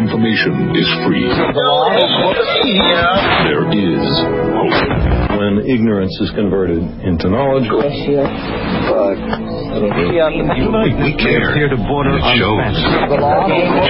information is free, there is hope. When ignorance is converted into knowledge, we care. Here to border it shows. The law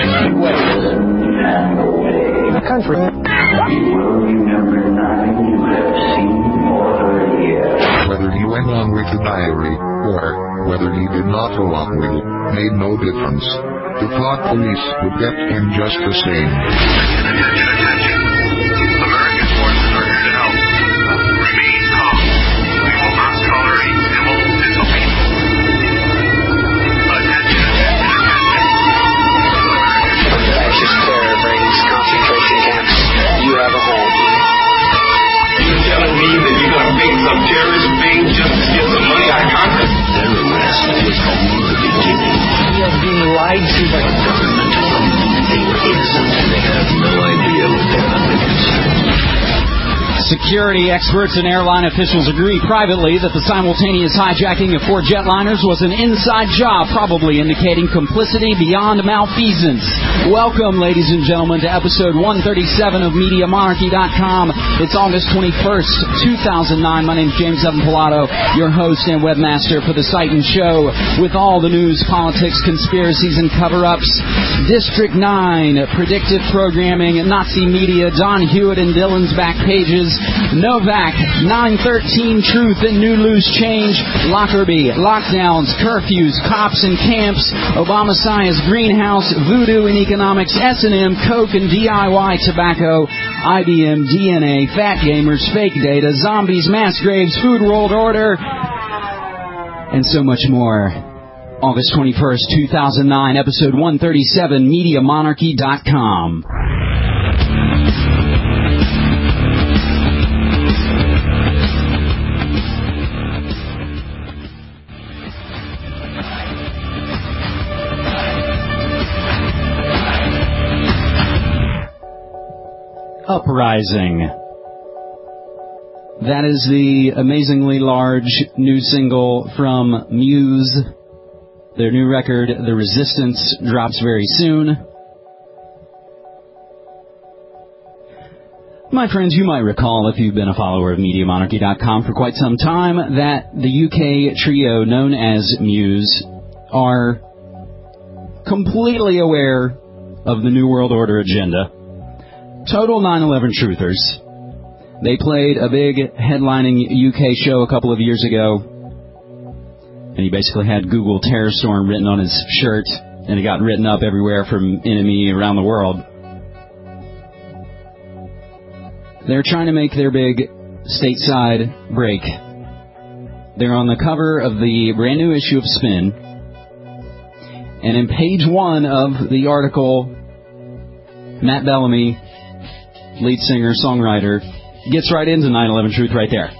the country. Number 9, you have seen order here. Whether he went on with the diary, or whether he did not go on with it, made no difference. The thought police would get him just the same. Attention. American forces are here to help. Remain calm. We will not tolerate civil disobedience. Attention. Fascist terror brings concentration camps. You have a home. You're telling me that you're going to make some terrorist thing just to get some money out of Congress? Their arrest was only the beginning. We are being lied to by the government. They were innocent and they have no idea what they're up against. Security experts and airline officials agree privately that the simultaneous hijacking of 4 jetliners was an inside job, probably indicating complicity beyond malfeasance. Welcome, ladies and gentlemen, to episode 137 of MediaMonarchy.com. It's August 21st, 2009. My name's James Evan Pilato, your host and webmaster for the site and show, with all the news, politics, conspiracies, and cover-ups. District 9, predictive programming, Nazi media, Don Hewitt and Dylan's back pages, Novak, 9/13 Truth and New Loose Change, Lockerbie, lockdowns, curfews, cops and camps, Obama Science, Greenhouse, Voodoo and Economics, S&M, Coke and DIY tobacco, IBM, DNA, Fat Gamers, Fake Data, Zombies, Mass Graves, Food World Order, and so much more. August 21st, 2009, episode 137, MediaMonarchy.com. Uprising. That is the amazingly large new single from Muse. Their new record, The Resistance, drops very soon. My friends, you might recall, if you've been a follower of MediaMonarchy.com for quite some time, that the UK trio known as Muse are completely aware of the New World Order agenda. Total 9/11 truthers. They played a big headlining UK show a couple of years ago, and he basically had Google Terror Storm written on his shirt, and it got written up everywhere from enemy around the world. They're trying to make their big stateside break. They're on the cover of the brand new issue of Spin, and in page 1 of the article, Matt Bellamy, lead singer, songwriter, gets right into 9/11 Truth right there.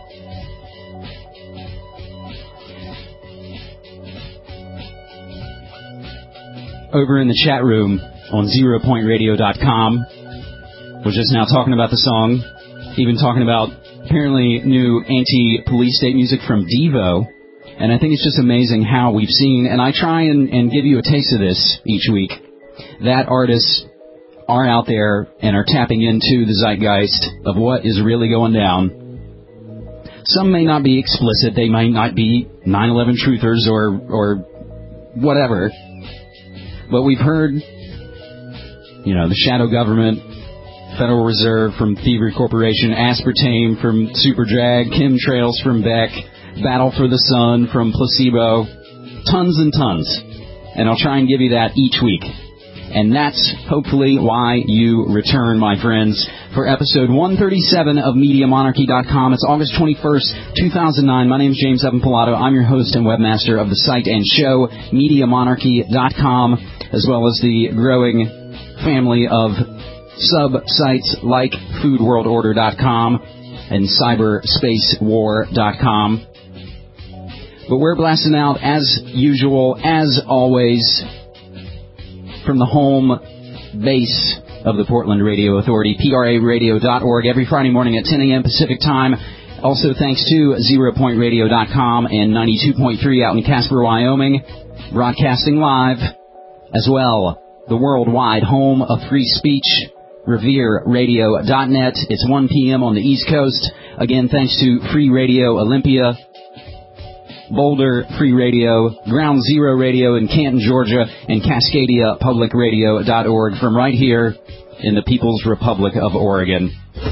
Over in the chat room on ZeroPointRadio.com, we're just now talking about the song, even talking about apparently new anti-police state music from Devo. And I think it's just amazing how we've seen, and I try and give you a taste of this each week, that artists are out there and are tapping into the zeitgeist of what is really going down. Some may not be explicit. They might not be 9/11 truthers or whatever. But we've heard, the shadow government, Federal Reserve from Thievery Corporation, Aspartame from Superdrag, Chemtrails from Beck, Battle for the Sun from Placebo, tons and tons. And I'll try and give you that each week. And that's hopefully why you return, my friends, for episode 137 of MediaMonarchy.com. It's August 21st, 2009. My name's James Evan Pilato. I'm your host and webmaster of the site and show, MediaMonarchy.com, as well as the growing family of sub-sites like FoodWorldOrder.com and CyberSpaceWar.com. But we're blasting out, as usual, as always, from the home base of the Portland Radio Authority, PRAradio.org, every Friday morning at 10 a.m. Pacific Time. Also thanks to ZeroPointRadio.com and 92.3 out in Casper, Wyoming, broadcasting live as well the worldwide home of free speech, RevereRadio.net. It's 1 p.m. on the East Coast. Again, thanks to Free Radio Olympia, Boulder Free Radio, Ground Zero Radio in Canton, Georgia, and CascadiaPublicRadio.org from right here in the People's Republic of Oregon.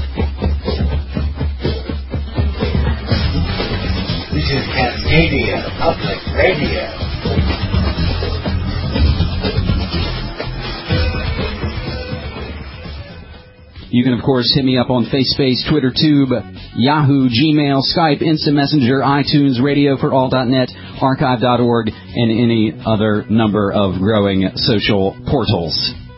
This is Cascadia Public Radio. You can, of course, hit me up on FaceSpace, Twitter, Tube, Yahoo, Gmail, Skype, Instant Messenger, iTunes, RadioForAll.net, Archive.org, and any other number of growing social portals.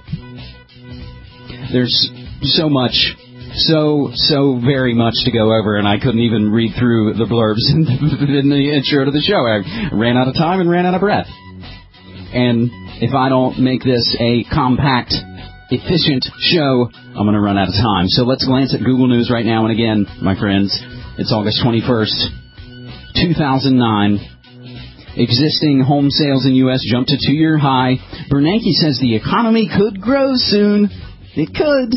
There's so much, so very much to go over, and I couldn't even read through the blurbs in the intro to the show. I ran out of time and ran out of breath. And if I don't make this a compact, efficient show, I'm going to run out of time. So let's glance at Google News right now. And again, my friends, it's August 21st, 2009. Existing home sales in U.S. jumped to 2-year high. Bernanke says the economy could grow soon. It could.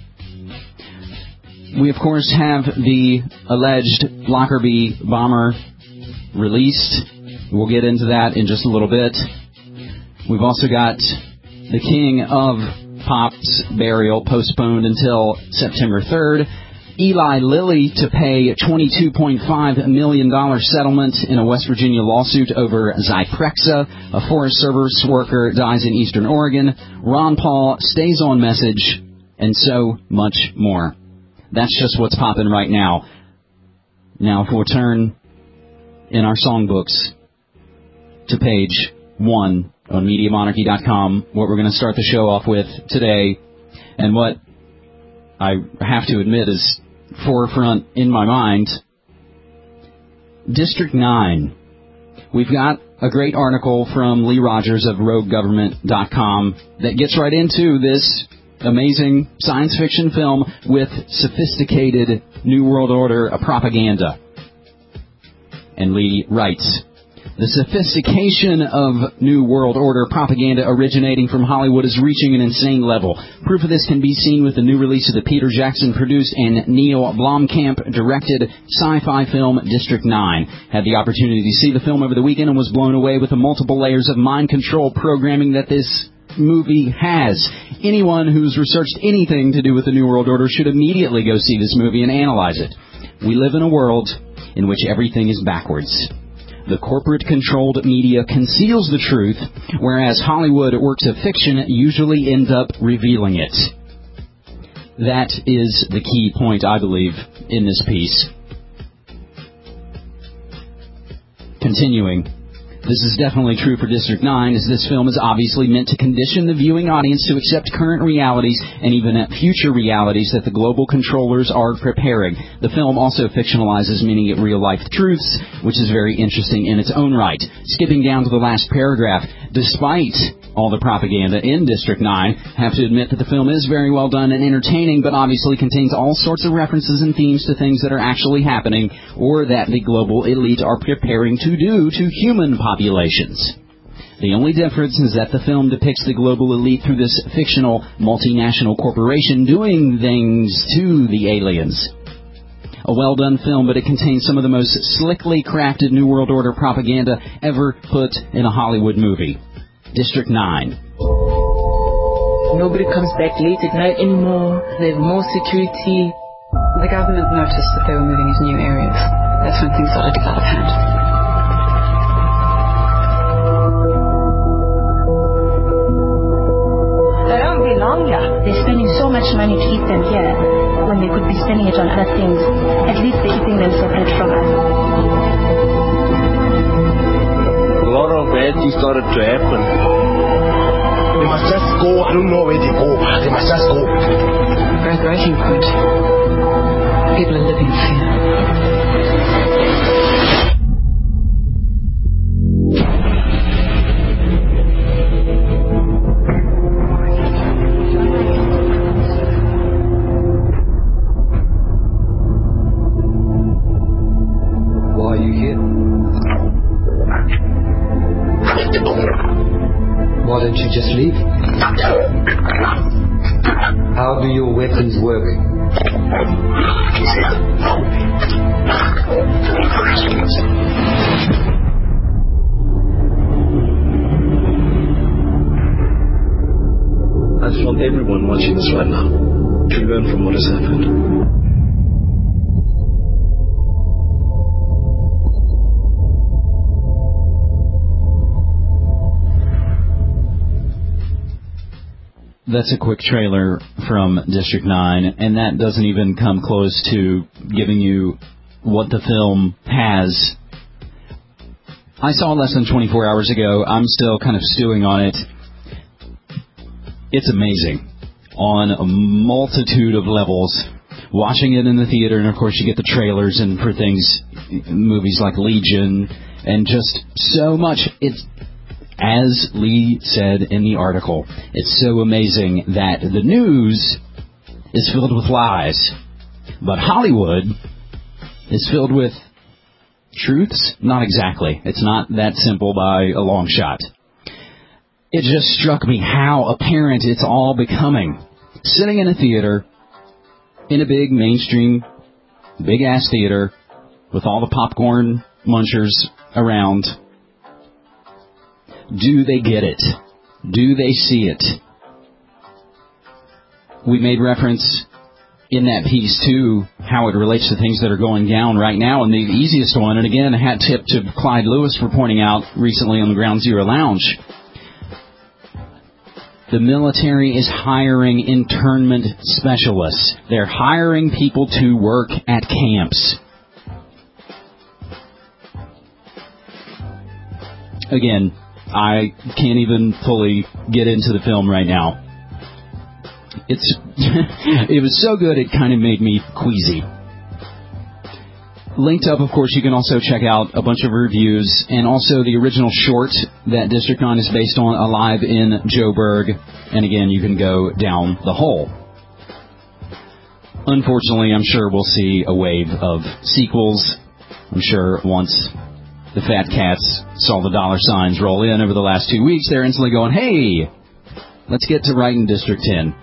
We, of course, have the alleged Lockerbie bomber released. We'll get into that in just a little bit. We've also got the king of Pop's burial postponed until September 3rd. Eli Lilly to pay $22.5 million settlement in a West Virginia lawsuit over Zyprexa. A Forest Service worker dies in Eastern Oregon. Ron Paul stays on message, and so much more. That's just what's popping right now. Now, if we'll turn in our songbooks to page 1 on MediaMonarchy.com, what we're going to start the show off with today, and what I have to admit is forefront in my mind, District 9. We've got a great article from Lee Rogers of RogueGovernment.com that gets right into this amazing science fiction film with sophisticated New World Order propaganda. And Lee writes, the sophistication of New World Order propaganda originating from Hollywood is reaching an insane level. Proof of this can be seen with the new release of the Peter Jackson-produced and Neil Blomkamp-directed sci-fi film District 9. Had the opportunity to see the film over the weekend and was blown away with the multiple layers of mind control programming that this movie has. Anyone who's researched anything to do with the New World Order should immediately go see this movie and analyze it. We live in a world in which everything is backwards. The corporate-controlled media conceals the truth, whereas Hollywood works of fiction usually end up revealing it. That is the key point, I believe, in this piece. Continuing. This is definitely true for District 9, as this film is obviously meant to condition the viewing audience to accept current realities and even future realities that the global controllers are preparing. The film also fictionalizes many real-life truths, which is very interesting in its own right. Skipping down to the last paragraph, despite all the propaganda in District 9, have to admit that the film is very well done and entertaining, but obviously contains all sorts of references and themes to things that are actually happening or that the global elite are preparing to do to human populations. The only difference is that the film depicts the global elite through this fictional multinational corporation doing things to the aliens. A well-done film, but it contains some of the most slickly crafted New World Order propaganda ever put in a Hollywood movie. District 9. Nobody comes back late at night anymore. There's more security. The government noticed that they were moving into new areas. That's when things started to get out of hand. They don't belong here. They're spending so much money to keep them here when they could be spending it on other things. At least they're keeping them separate from us. A lot of bad things started to happen. They must just go. I don't know where they go. They must just go. We're at the breaking point. People are living in fear. Why don't you just leave? do your weapons work? I just want everyone watching this right now to learn from what has happened. That's a quick trailer from District 9, and that doesn't even come close to giving you what the film has. I saw less than 24 hours ago. I'm still kind of stewing on it. It's amazing on a multitude of levels. Watching it in the theater, and of course you get the trailers and for things, movies like Legion, and just so much. It's, as Lee said in the article, it's so amazing that the news is filled with lies, but Hollywood is filled with truths? Not exactly. It's not that simple by a long shot. It just struck me how apparent it's all becoming. Sitting in a theater, in a big mainstream, big-ass theater, with all the popcorn munchers around. Do they get it? Do they see it? We made reference in that piece to how it relates to things that are going down right now. And the easiest one, and again, a hat tip to Clyde Lewis for pointing out recently on the Ground Zero Lounge, the military is hiring internment specialists. They're hiring people to work at camps. Again, I can't even fully get into the film right now. It was so good it kind of made me queasy. Linked up, of course, you can also check out a bunch of reviews and also the original short that District 9 is based on, Alive in Joburg. And again, you can go down the hole. Unfortunately, I'm sure we'll see a wave of sequels. I'm sure once the fat cats saw the dollar signs roll in over the last 2 weeks, they're instantly going, hey, let's get to writing District 10.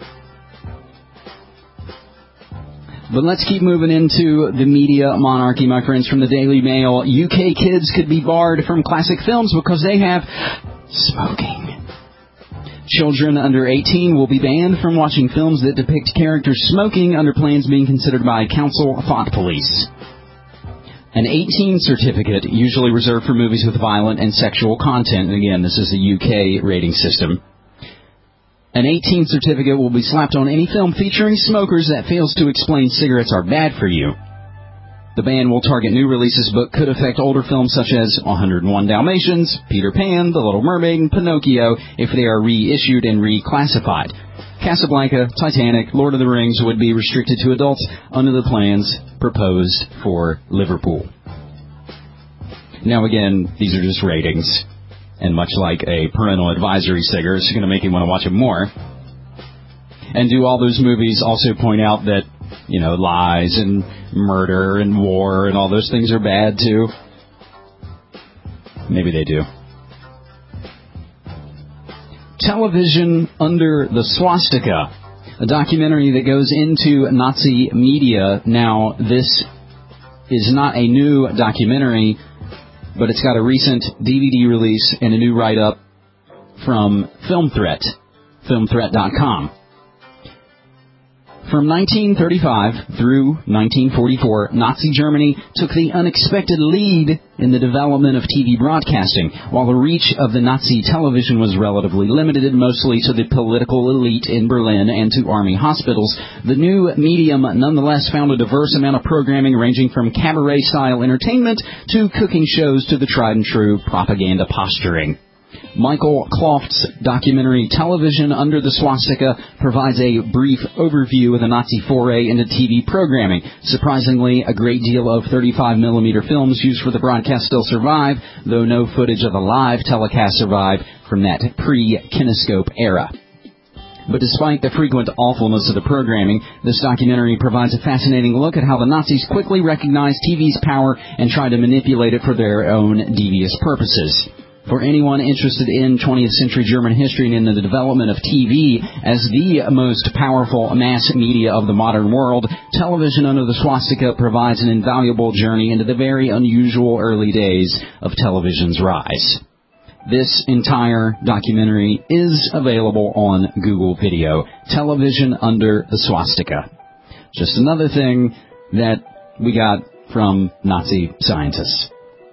But let's keep moving into the media monarchy, my friends, from the Daily Mail. UK kids could be barred from classic films because they have smoking. Children under 18 will be banned from watching films that depict characters smoking under plans being considered by Council Thought Police. An 18 certificate, usually reserved for movies with violent and sexual content. And again, this is the UK rating system. An 18 certificate will be slapped on any film featuring smokers that fails to explain cigarettes are bad for you. The ban will target new releases but could affect older films such as 101 Dalmatians, Peter Pan, The Little Mermaid, and Pinocchio if they are reissued and reclassified. Casablanca, Titanic, Lord of the Rings would be restricted to adults under the plans proposed for Liverpool. Now again, these are just ratings. And much like a parental advisory sticker, it's going to make you want to watch it more. And do all those movies also point out that, lies and murder and war and all those things are bad too? Maybe they do. Television Under the Swastika, a documentary that goes into Nazi media. Now, this is not a new documentary, but it's got a recent DVD release and a new write-up from Film Threat, filmthreat.com. From 1935 through 1944, Nazi Germany took the unexpected lead in the development of TV broadcasting. While the reach of the Nazi television was relatively limited, mostly to the political elite in Berlin and to army hospitals, the new medium nonetheless found a diverse amount of programming ranging from cabaret-style entertainment to cooking shows to the tried-and-true propaganda posturing. Michael Kloft's documentary Television Under the Swastika provides a brief overview of the Nazi foray into TV programming. Surprisingly, a great deal of 35mm films used for the broadcast still survive, though no footage of a live telecast survived from that pre-kinescope era. But despite the frequent awfulness of the programming, this documentary provides a fascinating look at how the Nazis quickly recognized TV's power and tried to manipulate it for their own devious purposes. For anyone interested in 20th century German history and in the development of TV as the most powerful mass media of the modern world, Television Under the Swastika provides an invaluable journey into the very unusual early days of television's rise. This entire documentary is available on Google Video. Television Under the Swastika. Just another thing that we got from Nazi scientists.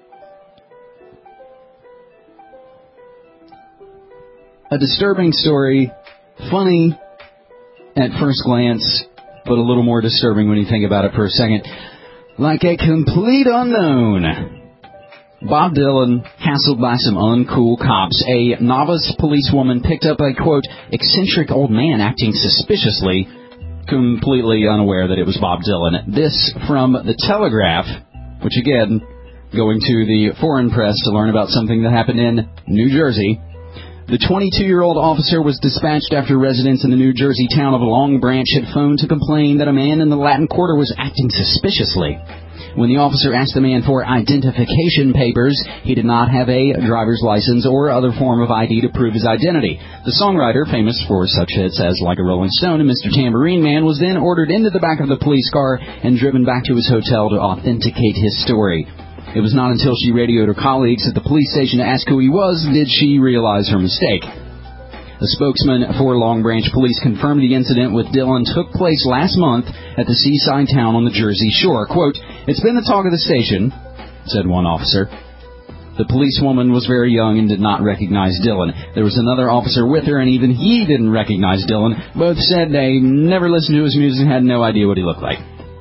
A disturbing story, funny at first glance, but a little more disturbing when you think about it for a second. Like a complete unknown, Bob Dylan, hassled by some uncool cops. A novice policewoman picked up a, quote, eccentric old man acting suspiciously, completely unaware that it was Bob Dylan. This from The Telegraph, which again, going to the foreign press to learn about something that happened in New Jersey. The 22-year-old officer was dispatched after residents in the New Jersey town of Long Branch had phoned to complain that a man in the Latin Quarter was acting suspiciously. When the officer asked the man for identification papers, he did not have a driver's license or other form of ID to prove his identity. The songwriter, famous for such hits as Like a Rolling Stone and Mr. Tambourine Man, was then ordered into the back of the police car and driven back to his hotel to authenticate his story. It was not until she radioed her colleagues at the police station to ask who he was did she realize her mistake. A spokesman for Long Branch Police confirmed the incident with Dylan took place last month at the seaside town on the Jersey Shore. Quote, "It's been the talk of the station," said one officer. The policewoman was very young and did not recognize Dylan. There was another officer with her, and even he didn't recognize Dylan. Both said they never listened to his music and had no idea what he looked like.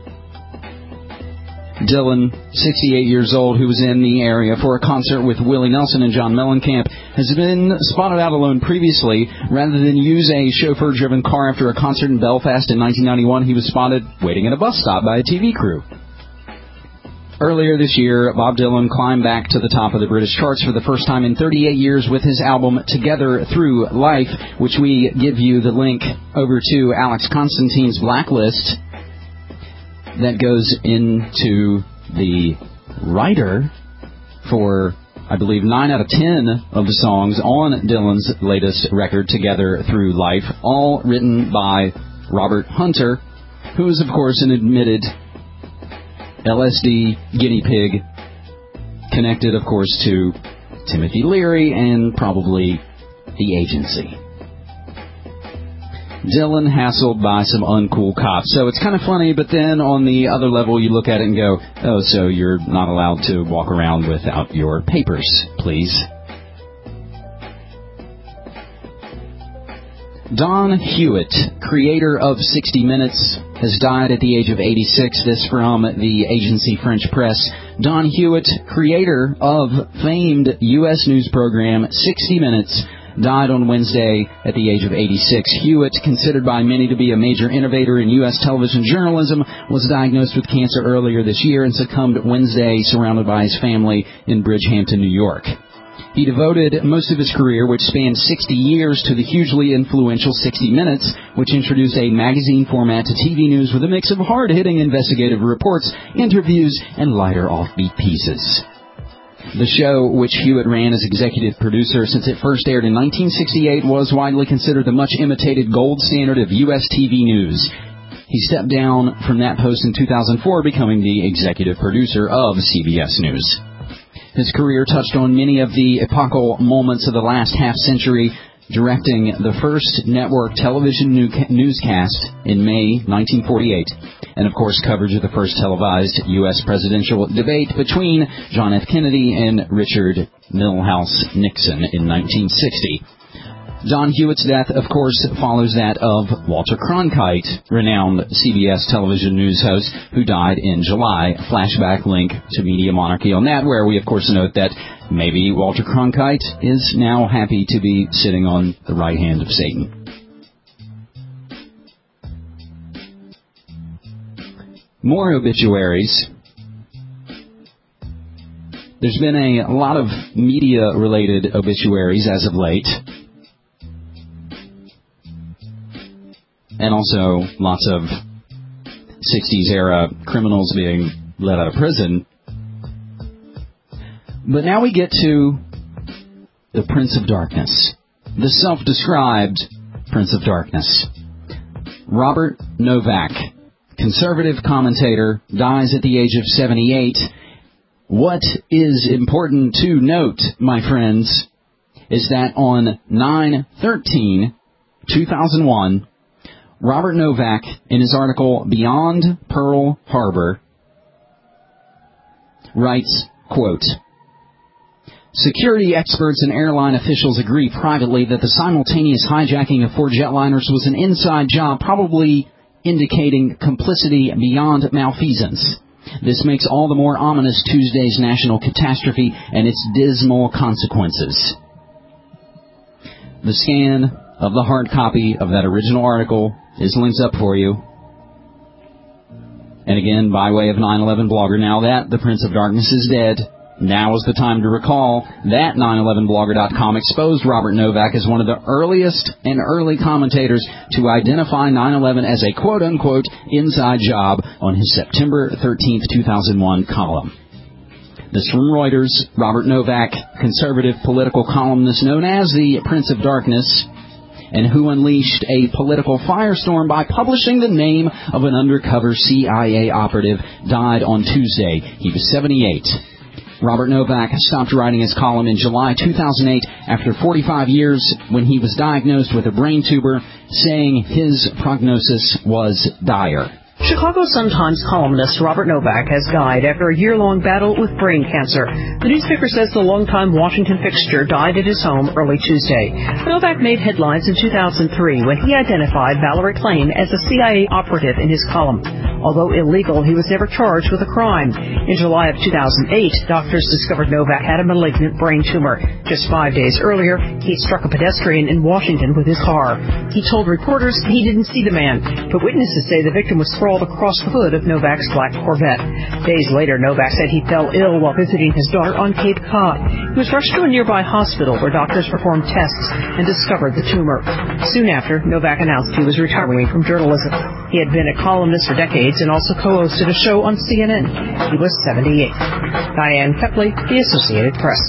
Dylan, 68 years old, who was in the area for a concert with Willie Nelson and John Mellencamp, has been spotted out alone previously. Rather than use a chauffeur-driven car after a concert in Belfast in 1991, he was spotted waiting at a bus stop by a TV crew. Earlier this year, Bob Dylan climbed back to the top of the British charts for the first time in 38 years with his album Together Through Life, which we give you the link over to Alex Constantine's Blacklist. That goes into the writer for, I believe, 9 out of 10 of the songs on Dylan's latest record, Together Through Life, all written by Robert Hunter, who is, of course, an admitted LSD guinea pig, connected, of course, to Timothy Leary and probably the agency. Dylan hassled by some uncool cops. So it's kind of funny, but then on the other level you look at it and go, oh, so you're not allowed to walk around without your papers, please. Don Hewitt, creator of 60 Minutes, has died at the age of 86. This from the agency French Press. Don Hewitt, creator of famed U.S. news program 60 Minutes, died on Wednesday at the age of 86. Hewitt, considered by many to be a major innovator in U.S. television journalism, was diagnosed with cancer earlier this year and succumbed Wednesday surrounded by his family in Bridgehampton, New York. He devoted most of his career, which spanned 60 years, to the hugely influential 60 Minutes, which introduced a magazine format to TV news with a mix of hard-hitting investigative reports, interviews, and lighter offbeat pieces. The show, which Hewitt ran as executive producer since it first aired in 1968, was widely considered the much-imitated gold standard of U.S. TV news. He stepped down from that post in 2004, becoming the executive producer of CBS News. His career touched on many of the epochal moments of the last half-century, directing the first network television newscast in May 1948, and of course coverage of the first televised U.S. presidential debate between John F. Kennedy and Richard Milhous Nixon in 1960. Don Hewitt's death, of course, follows that of Walter Cronkite, renowned CBS television news host, who died in July. Flashback link to Media Monarchy on that, where we, of course, note that maybe Walter Cronkite is now happy to be sitting on the right hand of Satan. More obituaries. There's been a lot of media-related obituaries as of late. And also lots of 60s-era criminals being let out of prison. But now we get to the Prince of Darkness, the self-described Prince of Darkness. Robert Novak, conservative commentator, dies at the age of 78. What is important to note, my friends, is that on 9/13/2001, Robert Novak, in his article Beyond Pearl Harbor, writes, quote, security experts and airline officials agree privately that the simultaneous hijacking of 4 jetliners was an inside job, probably indicating complicity beyond malfeasance. This makes all the more ominous Tuesday's national catastrophe and its dismal consequences. The scan of the hard copy of that original article is linked up for you. And again, by way of 9/11 Blogger, now that the Prince of Darkness is dead, now is the time to recall that 911blogger.com exposed Robert Novak as one of the earliest and early commentators to identify 9/11 as a quote-unquote inside job on his September 13th, 2001 column. This from Reuters. Robert Novak, conservative political columnist known as the Prince of Darkness, and who unleashed a political firestorm by publishing the name of an undercover CIA operative, died on Tuesday. He was 78. Robert Novak stopped writing his column in July 2008 after 45 years when he was diagnosed with a brain tumor, saying his prognosis was dire. Chicago Sun-Times columnist Robert Novak has died after a year-long battle with brain cancer. The newspaper says the longtime Washington fixture died at his home early Tuesday. Novak made headlines in 2003 when he identified Valerie Plame as a CIA operative in his column. Although illegal, he was never charged with a crime. In July of 2008, doctors discovered Novak had a malignant brain tumor. Just 5 days earlier, he struck a pedestrian in Washington with his car. He told reporters he didn't see the man, but witnesses say the victim was sprawled across the hood of Novak's black Corvette. Days later, Novak said he fell ill while visiting his daughter on Cape Cod. He was rushed to a nearby hospital where doctors performed tests and discovered the tumor. Soon after, Novak announced he was retiring from journalism. He had been a columnist for decades and also co-hosted a show on CNN. He was 78. Diane Kepley, The Associated Press.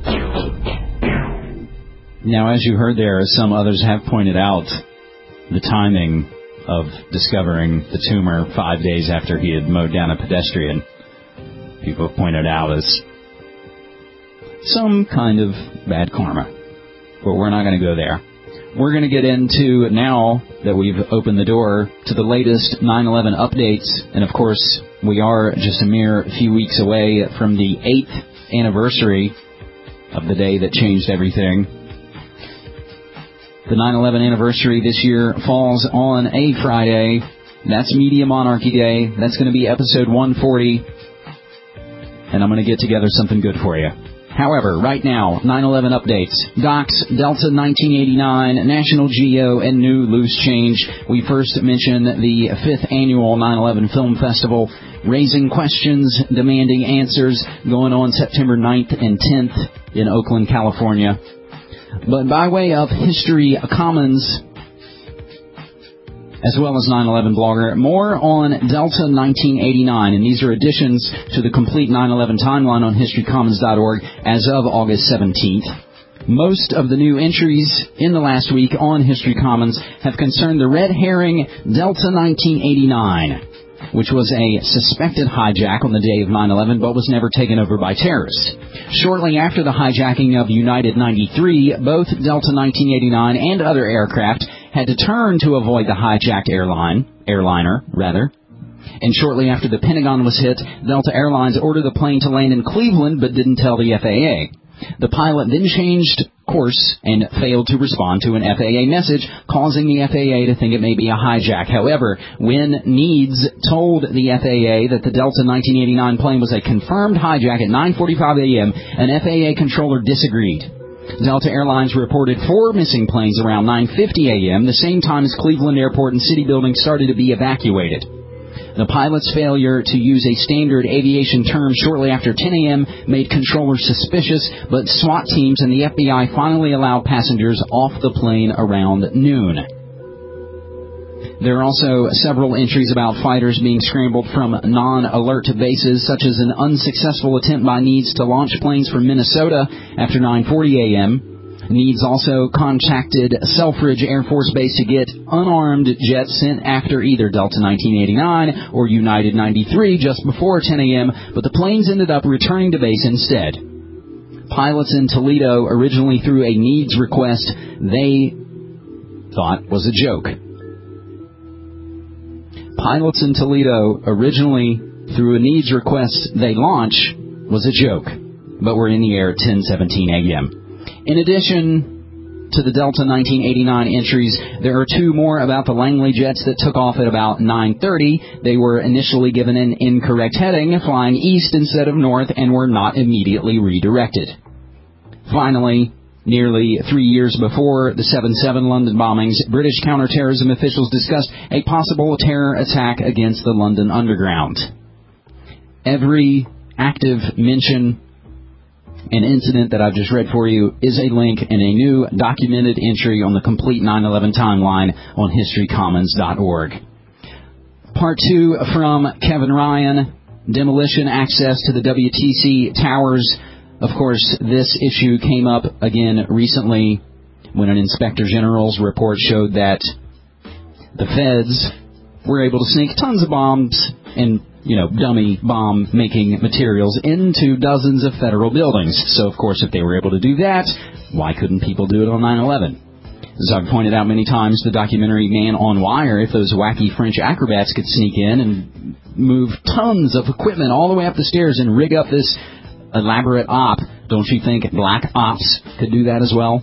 Now, as you heard there, as some others have pointed out, the timing of discovering the tumor 5 days after he had mowed down a pedestrian, people have pointed out as some kind of bad karma. But we're not going to go there. We're going to get into, now that we've opened the door, to the latest 9/11 updates. And, of course, we are just a mere few weeks away from the 8th anniversary of the day that changed everything. The 9/11 anniversary this year falls on a Friday. That's Media Monarchy Day. That's going to be episode 140. And I'm going to get together something good for you. However, right now, 9/11 updates. Docs, Delta 1989, National Geo, and new loose change. We first mentioned the 5th annual 9/11 Film Festival, raising questions, demanding answers, going on September 9th and 10th in Oakland, California. But by way of History Commons, as well as 9/11 Blogger, more on Delta 1989, and these are additions to the complete 9/11 timeline on historycommons.org as of August 17th. Most of the new entries in the last week on History Commons have concerned the red herring Delta 1989, which was a suspected hijack on the day of 9/11 but was never taken over by terrorists. Shortly after the hijacking of United 93, both Delta 1989 and other aircraft had to turn to avoid the hijacked airliner. And shortly after the Pentagon was hit, Delta Airlines ordered the plane to land in Cleveland but didn't tell the FAA. The pilot then changed course and failed to respond to an FAA message, causing the FAA to think it may be a hijack. However, when Needs told the FAA that the Delta 1989 plane was a confirmed hijack at 9:45 a.m., an FAA controller disagreed. Delta Airlines reported 4 missing planes around 9:50 a.m., the same time as Cleveland Airport and city buildings started to be evacuated. The pilot's failure to use a standard aviation term shortly after 10 a.m. made controllers suspicious, but SWAT teams and the FBI finally allowed passengers off the plane around noon. There are also several entries about fighters being scrambled from non-alert bases, such as an unsuccessful attempt by Needs to launch planes from Minnesota after 9:40 a.m., Needs also contacted Selfridge Air Force Base to get unarmed jets sent after either Delta 1989 or United 93 just before 10 a.m., but the planes ended up returning to base instead. Pilots in Toledo originally threw a needs request they thought was a joke. Pilots in Toledo originally threw a needs request they launch was a joke, but we're in the air at 10:17 a.m. In addition to the Delta 1989 entries, there are two more about the Langley jets that took off at about 9:30. They were initially given an incorrect heading, flying east instead of north, and were not immediately redirected. Finally, nearly 3 years before the 7/7 London bombings, British counterterrorism officials discussed a possible terror attack against the London Underground. Every active mention and incident that I've just read for you is a link in a new documented entry on the complete 9/11 timeline on historycommons.org. Part 2 from Kevin Ryan, demolition access to the WTC towers. Of course, this issue came up again recently when an Inspector General's report showed that the feds were able to sneak tons of bombs and, dummy bomb-making materials into dozens of federal buildings. So, of course, if they were able to do that, why couldn't people do it on 9/11? As I've pointed out many times, the documentary Man on Wire, if those wacky French acrobats could sneak in and move tons of equipment all the way up the stairs and rig up this elaborate op, don't you think Black Ops could do that as well?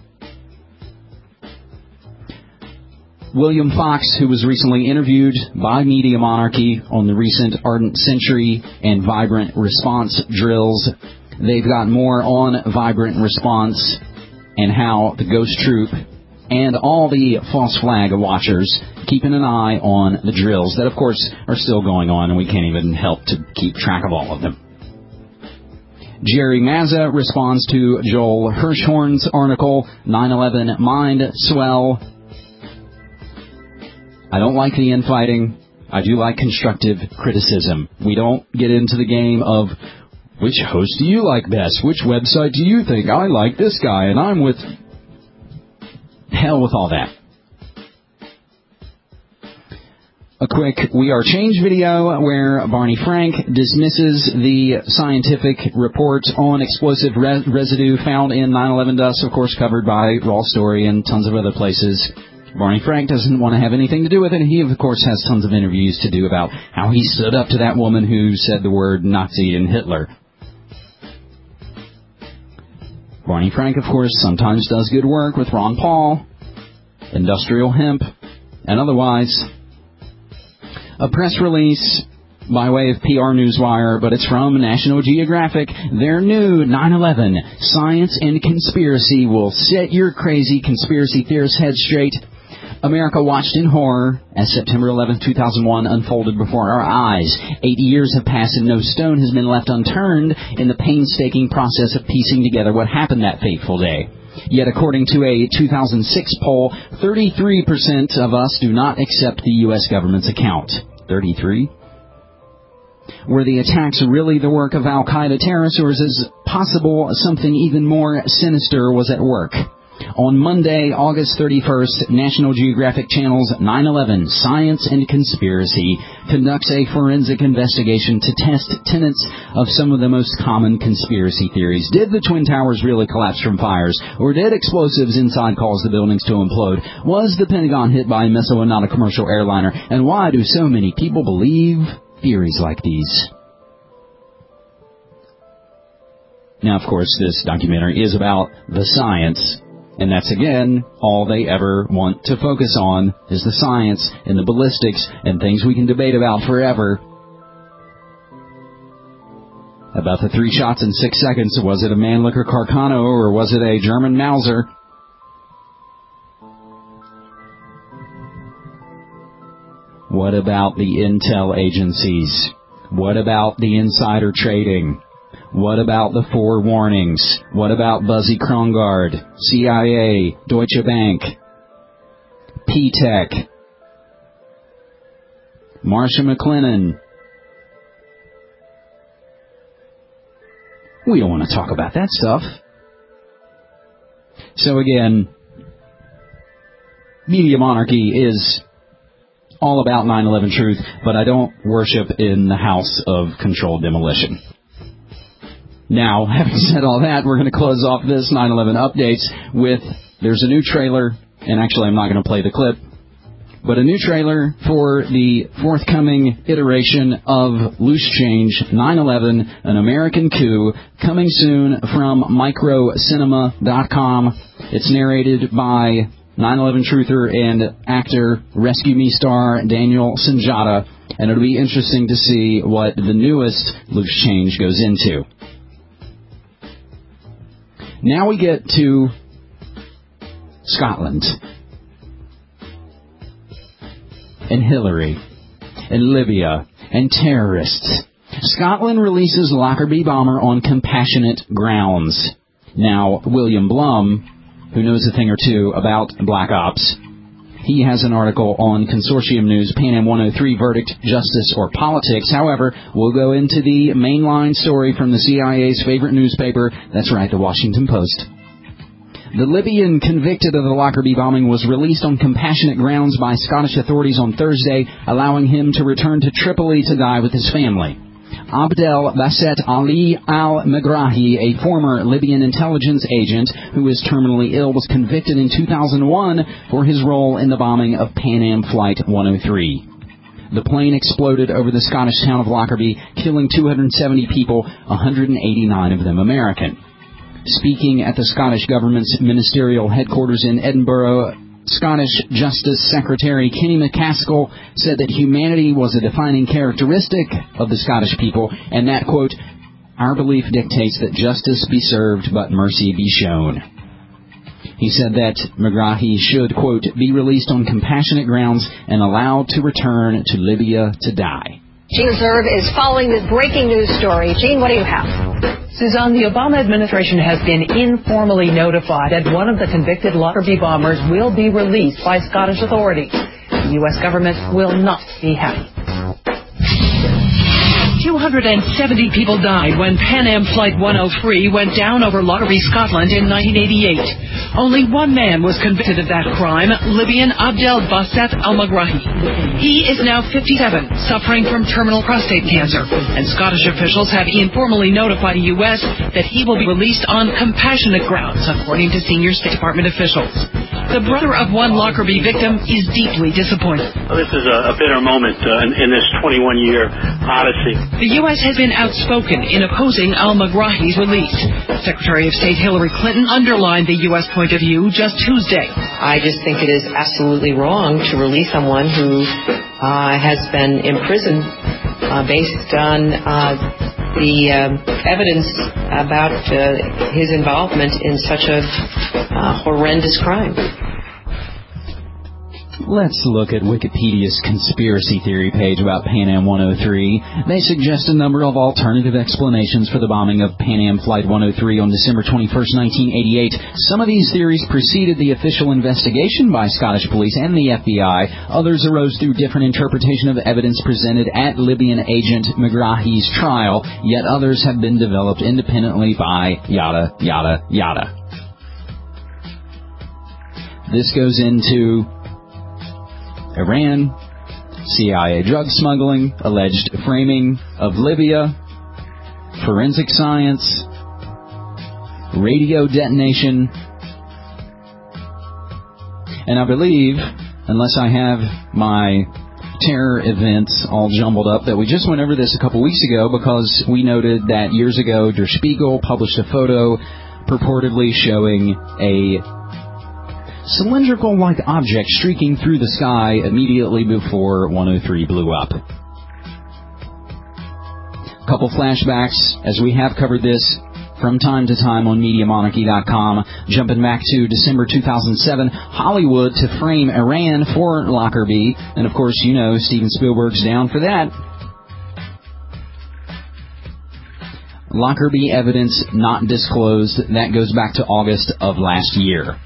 William Fox, who was recently interviewed by Media Monarchy on the recent Ardent Century and Vibrant Response drills. They've got more on Vibrant Response and how the Ghost Troop and all the false flag watchers keeping an eye on the drills that, of course, are still going on, and we can't even help to keep track of all of them. Jerry Mazza responds to Joel Hirschhorn's article, 9/11 Mind Swell. I don't like the infighting. I do like constructive criticism. We don't get into the game of which host do you like best? Which website do you think? I like this guy, and I'm with... Hell with all that. A quick We Are Change video where Barney Frank dismisses the scientific report on explosive residue found in 9/11 dust, of course covered by Raw Story and tons of other places. Barney Frank doesn't want to have anything to do with it, and he, of course, has tons of interviews to do about how he stood up to that woman who said the word Nazi and Hitler. Barney Frank, of course, sometimes does good work with Ron Paul, Industrial Hemp, and otherwise. A press release by way of PR Newswire, but it's from National Geographic. Their new 9/11 Science and Conspiracy will set your crazy conspiracy theorists' heads straight. America watched in horror as September 11, 2001 unfolded before our eyes. 80 years have passed and no stone has been left unturned in the painstaking process of piecing together what happened that fateful day. Yet according to a 2006 poll, 33% of us do not accept the U.S. government's account. 33? Were the attacks really the work of Al-Qaeda terrorists, or is it possible something even more sinister was at work? On Monday, August 31st, National Geographic Channel's 9/11 Science and Conspiracy conducts a forensic investigation to test tenets of some of the most common conspiracy theories. Did the Twin Towers really collapse from fires? Or did explosives inside cause the buildings to implode? Was the Pentagon hit by a missile and not a commercial airliner? And why do so many people believe theories like these? Now, of course, this documentary is about the science. And that's, again, all they ever want to focus on is the science and the ballistics and things we can debate about forever. About the 3 shots in 6 seconds, was it a Mannlicher Carcano or was it a German Mauser? What about the intel agencies? What about the insider trading? What about the forewarnings? What about Buzzy Krongard, CIA, Deutsche Bank, P-Tech, Marsha McLennan? We don't want to talk about that stuff. So again, Media Monarchy is all about 9/11 truth, but I don't worship in the house of controlled demolition. Now, having said all that, we're going to close off this 9/11 updates with, there's a new trailer, and actually I'm not going to play the clip, but a new trailer for the forthcoming iteration of Loose Change 9/11, an American coup, coming soon from microcinema.com. It's narrated by 9/11 truther and actor, Rescue Me star Daniel Sunjata, and it'll be interesting to see what the newest Loose Change goes into. Now we get to Scotland and Hillary and Libya and terrorists. Scotland releases Lockerbie bomber on compassionate grounds. Now, William Blum, who knows a thing or two about Black Ops, he has an article on Consortium News, Pan Am 103, Verdict, Justice, or Politics. However, we'll go into the mainline story from the CIA's favorite newspaper. That's right, the Washington Post. The Libyan convicted of the Lockerbie bombing was released on compassionate grounds by Scottish authorities on Thursday, allowing him to return to Tripoli to die with his family. Abdel Basset Ali al-Megrahi, a former Libyan intelligence agent who is terminally ill, was convicted in 2001 for his role in the bombing of Pan Am Flight 103. The plane exploded over the Scottish town of Lockerbie, killing 270 people, 189 of them American. Speaking at the Scottish Government's ministerial headquarters in Edinburgh, Scottish Justice Secretary Kenny McCaskill said that humanity was a defining characteristic of the Scottish people, and that, quote, our belief dictates that justice be served but mercy be shown. He said that Megrahi should, quote, be released on compassionate grounds and allowed to return to Libya to die. Gene Zerv is following this breaking news story. Gene, what do you have? Suzanne, the Obama administration has been informally notified that one of the convicted Lockerbie bombers will be released by Scottish authorities. The U.S. government will not be happy. 270 people died when Pan Am Flight 103 went down over Lockerbie, Scotland in 1988. Only one man was convicted of that crime, Libyan Abdel Basset al-Megrahi. He is now 57, suffering from terminal prostate cancer, and Scottish officials have informally notified the U.S. that he will be released on compassionate grounds, according to senior State Department officials. The brother of one Lockerbie victim is deeply disappointed. This is a bitter moment in this 21-year odyssey. The U.S. has been outspoken in opposing al-Megrahi's release. Secretary of State Hillary Clinton underlined the U.S. point of view just Tuesday. I just think it is absolutely wrong to release someone who has been imprisoned based on the evidence about his involvement in such a horrendous crime. Let's look at Wikipedia's conspiracy theory page about Pan Am 103. They suggest a number of alternative explanations for the bombing of Pan Am Flight 103 on December 21st, 1988. Some of these theories preceded the official investigation by Scottish police and the FBI. Others arose through different interpretation of evidence presented at Libyan agent Megrahi's trial. Yet others have been developed independently by yada, yada, yada. This goes into Iran, CIA drug smuggling, alleged framing of Libya, forensic science, radio detonation, and I believe, unless I have my terror events all jumbled up, that we just went over this a couple weeks ago because we noted that years ago Der Spiegel published a photo purportedly showing a cylindrical-like object streaking through the sky immediately before 103 blew up. Couple flashbacks, as we have covered this from time to time on MediaMonarchy.com. Jumping back to December 2007, Hollywood to frame Iran for Lockerbie. And of course, you know, Steven Spielberg's down for that. Lockerbie evidence not disclosed. That goes back to August of last year.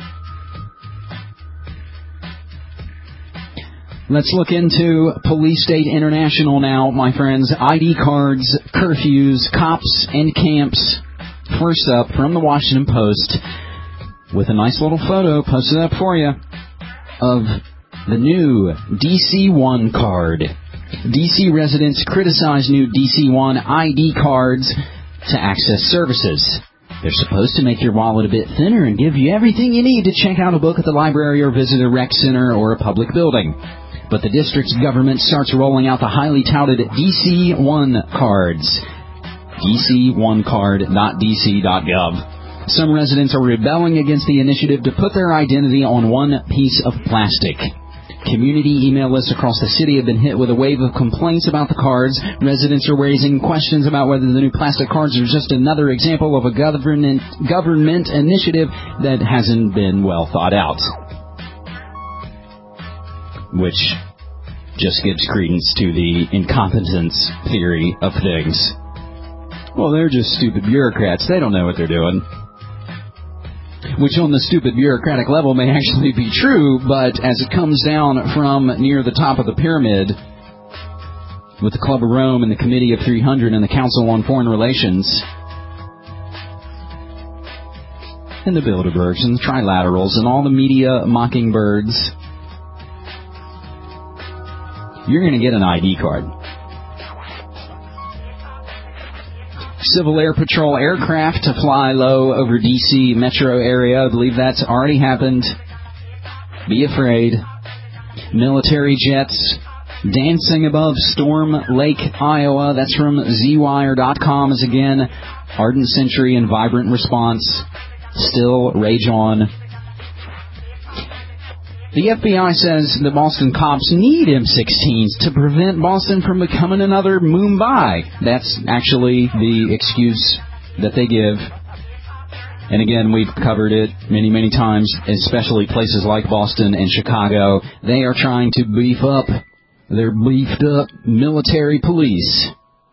Let's look into Police State International now, my friends. ID cards, curfews, cops, and camps. First up, from the Washington Post, with a nice little photo posted up for you of the new DC-1 card. DC residents criticize new DC-1 ID cards to access services. They're supposed to make your wallet a bit thinner and give you everything you need to check out a book at the library or visit a rec center or a public building. But the district's government starts rolling out the highly touted DC-1 cards. DC1card.dc.gov. Some residents are rebelling against the initiative to put their identity on one piece of plastic. Community email lists across the city have been hit with a wave of complaints about the cards. Residents are raising questions about whether the new plastic cards are just another example of a government initiative that hasn't been well thought out. Which just gives credence to the incompetence theory of things. Well, they're just stupid bureaucrats. They don't know what they're doing. Which on the stupid bureaucratic level may actually be true, but as it comes down from near the top of the pyramid, with the Club of Rome and the Committee of 300 and the Council on Foreign Relations, and the Bilderbergs and the Trilaterals and all the media mockingbirds, you're going to get an ID card. Civil Air Patrol aircraft to fly low over D.C. metro area. I believe that's already happened. Be afraid. Military jets dancing above Storm Lake, Iowa. That's from ZWire.com. Is again, ardent century and vibrant response. Still rage on. The FBI says the Boston cops need M16s to prevent Boston from becoming another Mumbai. That's actually the excuse that they give. And again, we've covered it many, many times, especially places like Boston and Chicago. They are trying to beef up their beefed up military police.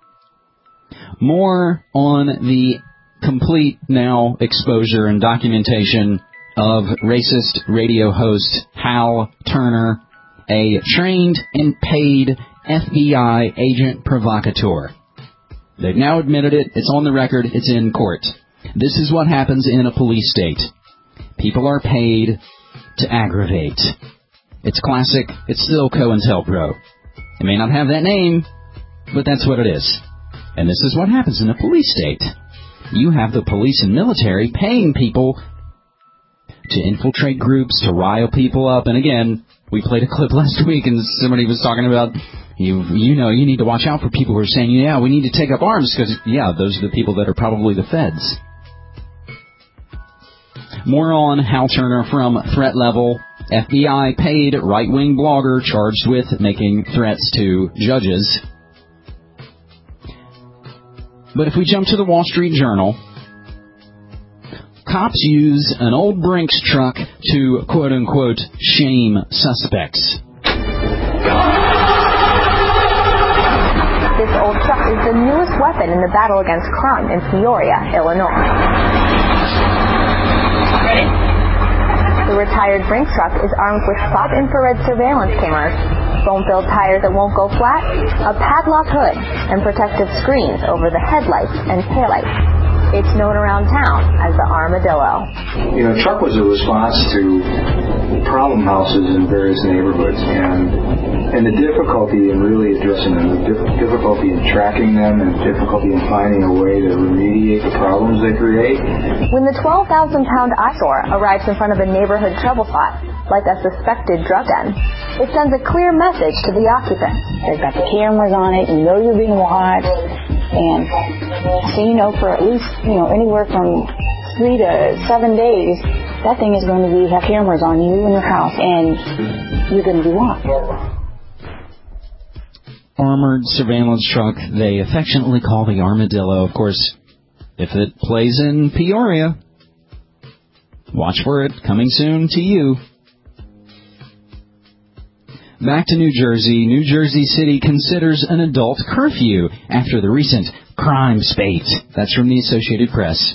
More on the complete now exposure and documentation of racist radio host Hal Turner, a trained and paid FBI agent provocateur. They've now admitted it. It's on the record. It's in court. This is what happens in a police state. People are paid to aggravate. It's classic. It's still COINTELPRO. It may not have that name, but that's what it is. And this is what happens in a police state. You have the police and military paying people to infiltrate groups, to rile people up. And again, we played a clip last week and somebody was talking about, you need to watch out for people who are saying, yeah, we need to take up arms because, yeah, those are the people that are probably the feds. More on Hal Turner from Threat Level. FBI paid right-wing blogger charged with making threats to judges. But if we jump to the Wall Street Journal, cops use an old Brinks truck to, quote-unquote, shame suspects. This old truck is the newest weapon in the battle against crime in Peoria, Illinois. Ready? The retired Brinks truck is armed with infrared surveillance cameras, foam-filled tires that won't go flat, a padlock hood, and protective screens over the headlights and taillights. It's known around town as the Armadillo. The truck was a response to problem houses in various neighborhoods, and the difficulty in really addressing them, the difficulty in tracking them, and difficulty in finding a way to remediate the problems they create. When the 12,000-pound eyesore arrives in front of a neighborhood trouble spot, like a suspected drug den, it sends a clear message to the occupants. They've got the cameras on it, you know you're being watched, and so for at least, anywhere from 3 to 7 days, that thing is going to have cameras on you in your house, and you're going to be watched. Armored surveillance truck they affectionately call the Armadillo. Of course, if it plays in Peoria, watch for it, coming soon to you. Back to New Jersey. New Jersey City considers an adult curfew after the recent crime spate. That's from the Associated Press.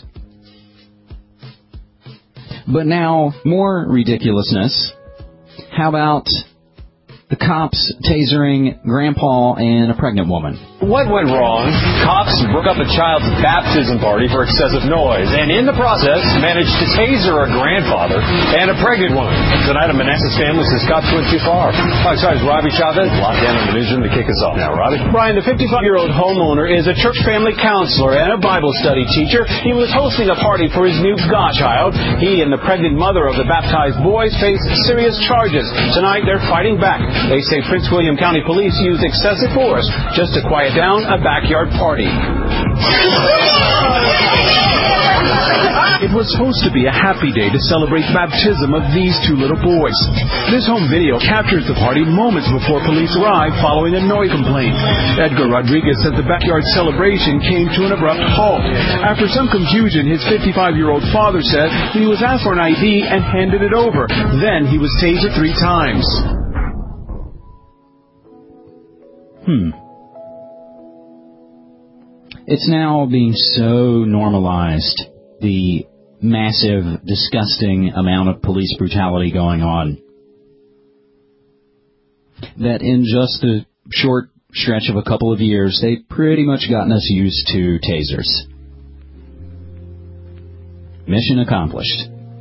But now, more ridiculousness. How about The cops tasering Grandpa and a pregnant woman. What went wrong? Cops broke up a child's baptism party for excessive noise, and in the process, managed to taser a grandfather and a pregnant woman. Tonight, a Manassas family says cops went too far. Fox 5's Robbie Chavez locked down in the newsroom to kick us off. Now, Robbie. Brian, the 55-year-old homeowner is a church family counselor and a Bible study teacher. He was hosting a party for his new godchild. He and the pregnant mother of the baptized boys face serious charges. Tonight, they're fighting back. They say Prince William County Police used excessive force just to quiet down a backyard party. It was supposed to be a happy day to celebrate baptism of these two little boys. This home video captures the party moments before police arrived following a noise complaint. Edgar Rodriguez says the backyard celebration came to an abrupt halt. After some confusion, his 55-year-old father said he was asked for an ID and handed it over. Then he was tasered 3 times. It's now being so normalized, the massive, disgusting amount of police brutality going on, that in just a short stretch of a couple of years, they've pretty much gotten us used to tasers. Mission accomplished.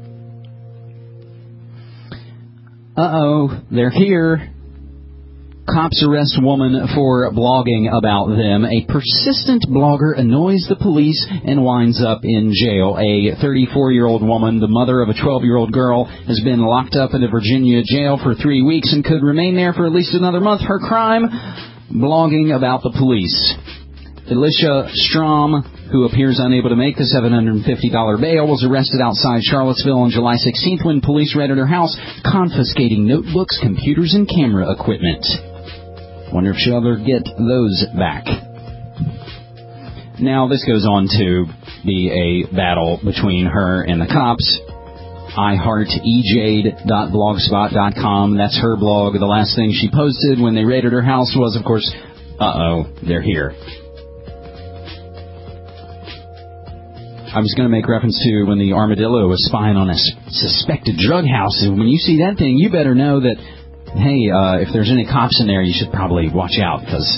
Uh-oh, they're here. Cops arrest woman for blogging about them. A persistent blogger annoys the police and winds up in jail. A 34-year-old woman, the mother of a 12-year-old girl, has been locked up in a Virginia jail for 3 weeks and could remain there for at least another month. Her crime? Blogging about the police. Alicia Strom, who appears unable to make the $750 bail, was arrested outside Charlottesville on July 16th when police raided her house, confiscating notebooks, computers, and camera equipment. Wonder if she'll ever get those back. Now, this goes on to be a battle between her and the cops. iHeartEJade.blogspot.com. That's her blog. The last thing she posted when they raided her house was, of course, uh-oh, they're here. I was going to make reference to when the armadillo was spying on a suspected drug house. And when you see that thing, you better know that, hey, if there's any cops in there, you should probably watch out, because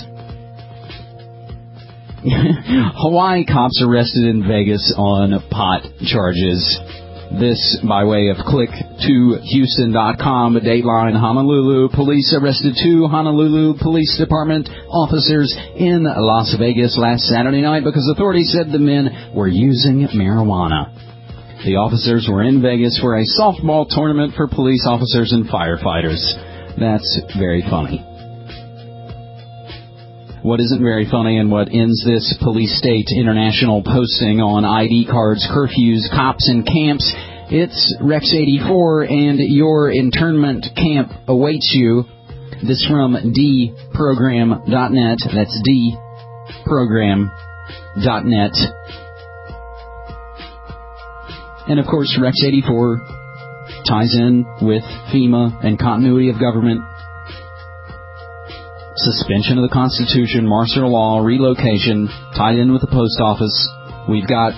Hawaii cops arrested in Vegas on pot charges. This by way of click2houston.com. Dateline Honolulu. Police arrested 2 Honolulu Police Department officers in Las Vegas last Saturday night because authorities said the men were using marijuana. The officers were in Vegas for a softball tournament for police officers and firefighters. That's very funny. What isn't very funny and what ends this police state international posting on ID cards, curfews, cops, and camps, it's Rex 84 and your internment camp awaits you. This from dprogram.net. That's dprogram.net. And of course, Rex 84 ties in with FEMA and continuity of government. Suspension of the Constitution, martial law, relocation, tied in with the post office. We've got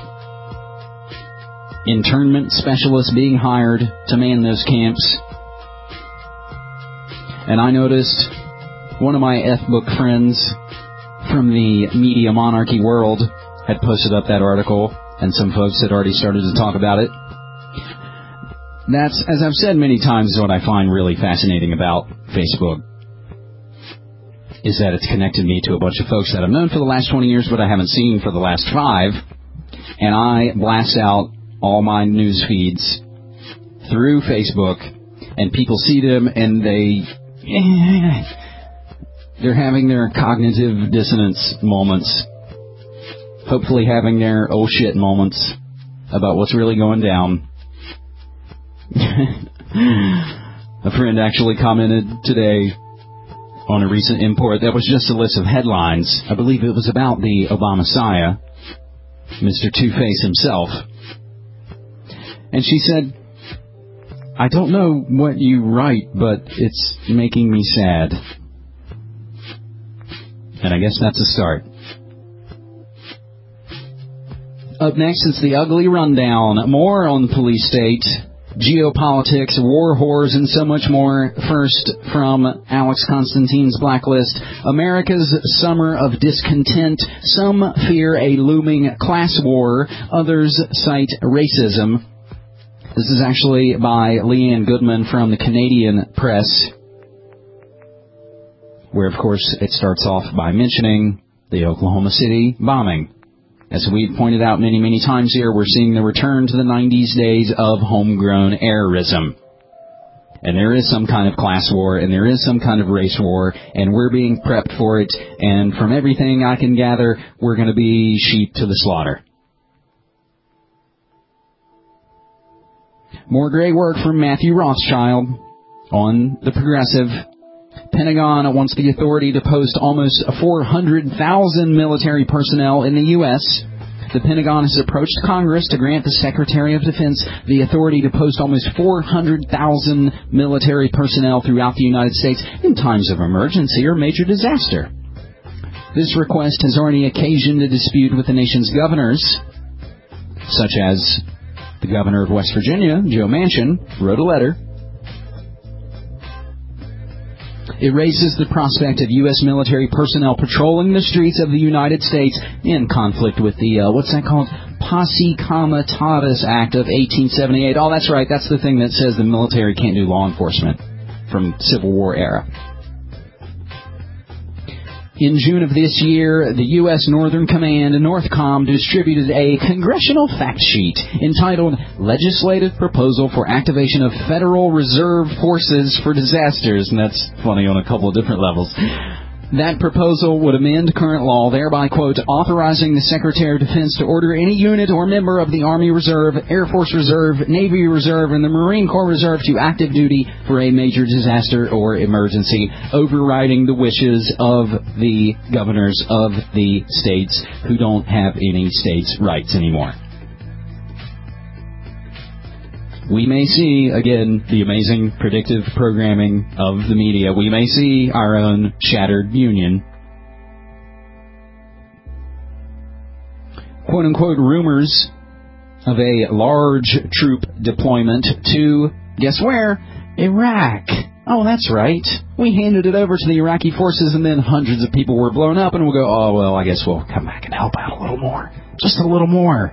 internment specialists being hired to man those camps. And I noticed one of my F-book friends from the media monarchy world had posted up that article, and some folks had already started to talk about it. That's, as I've said many times, what I find really fascinating about Facebook, is that it's connected me to a bunch of folks that I've known for the last 20 years, but I haven't seen for the last 5. And I blast out all my news feeds through Facebook, and people see them, and they're having their cognitive dissonance moments, hopefully having their oh shit moments about what's really going down. A friend actually commented today on a recent import that was just a list of headlines. I believe it was about the Obama-Messiah, Mr. Two-Face himself. And she said, I don't know what you write, but it's making me sad. And I guess that's a start. Up next, it's the Ugly Rundown. More on the police state geopolitics, war whores, and so much more. First, from Alex Constantine's Blacklist, America's Summer of Discontent. Some fear a looming class war. Others cite racism. This is actually by Leanne Goodman from the Canadian Press, where, of course, it starts off by mentioning the Oklahoma City bombing. As we've pointed out many, many times here, we're seeing the return to the 90s days of homegrown errorism. And there is some kind of class war, and there is some kind of race war, and we're being prepped for it, and from everything I can gather, we're going to be sheep to the slaughter. More great work from Matthew Rothschild on The Progressive. Pentagon wants the authority to post almost 400,000 military personnel in the U.S. The Pentagon has approached Congress to grant the Secretary of Defense the authority to post almost 400,000 military personnel throughout the United States in times of emergency or major disaster. This request has already occasioned a dispute with the nation's governors, such as the governor of West Virginia, Joe Manchin, wrote a letter. It raises the prospect of U.S. military personnel patrolling the streets of the United States in conflict with the, what's that called? Posse Comitatus Act of 1878. Oh, that's right. That's the thing that says the military can't do law enforcement from Civil War era. In June of this year, the U.S. Northern Command, NORTHCOM, distributed a congressional fact sheet entitled Legislative Proposal for Activation of Federal Reserve Forces for Disasters. And that's funny on a couple of different levels. That proposal would amend current law, thereby, quote, authorizing the Secretary of Defense to order any unit or member of the Army Reserve, Air Force Reserve, Navy Reserve, and the Marine Corps Reserve to active duty for a major disaster or emergency, overriding the wishes of the governors of the states who don't have any states' rights anymore. We may see, again, the amazing predictive programming of the media. We may see our own shattered union. Quote-unquote rumors of a large troop deployment to, guess where? Iraq. Oh, that's right. We handed it over to the Iraqi forces and then hundreds of people were blown up and we'll go, oh, well, I guess we'll come back and help out a little more. Just a little more.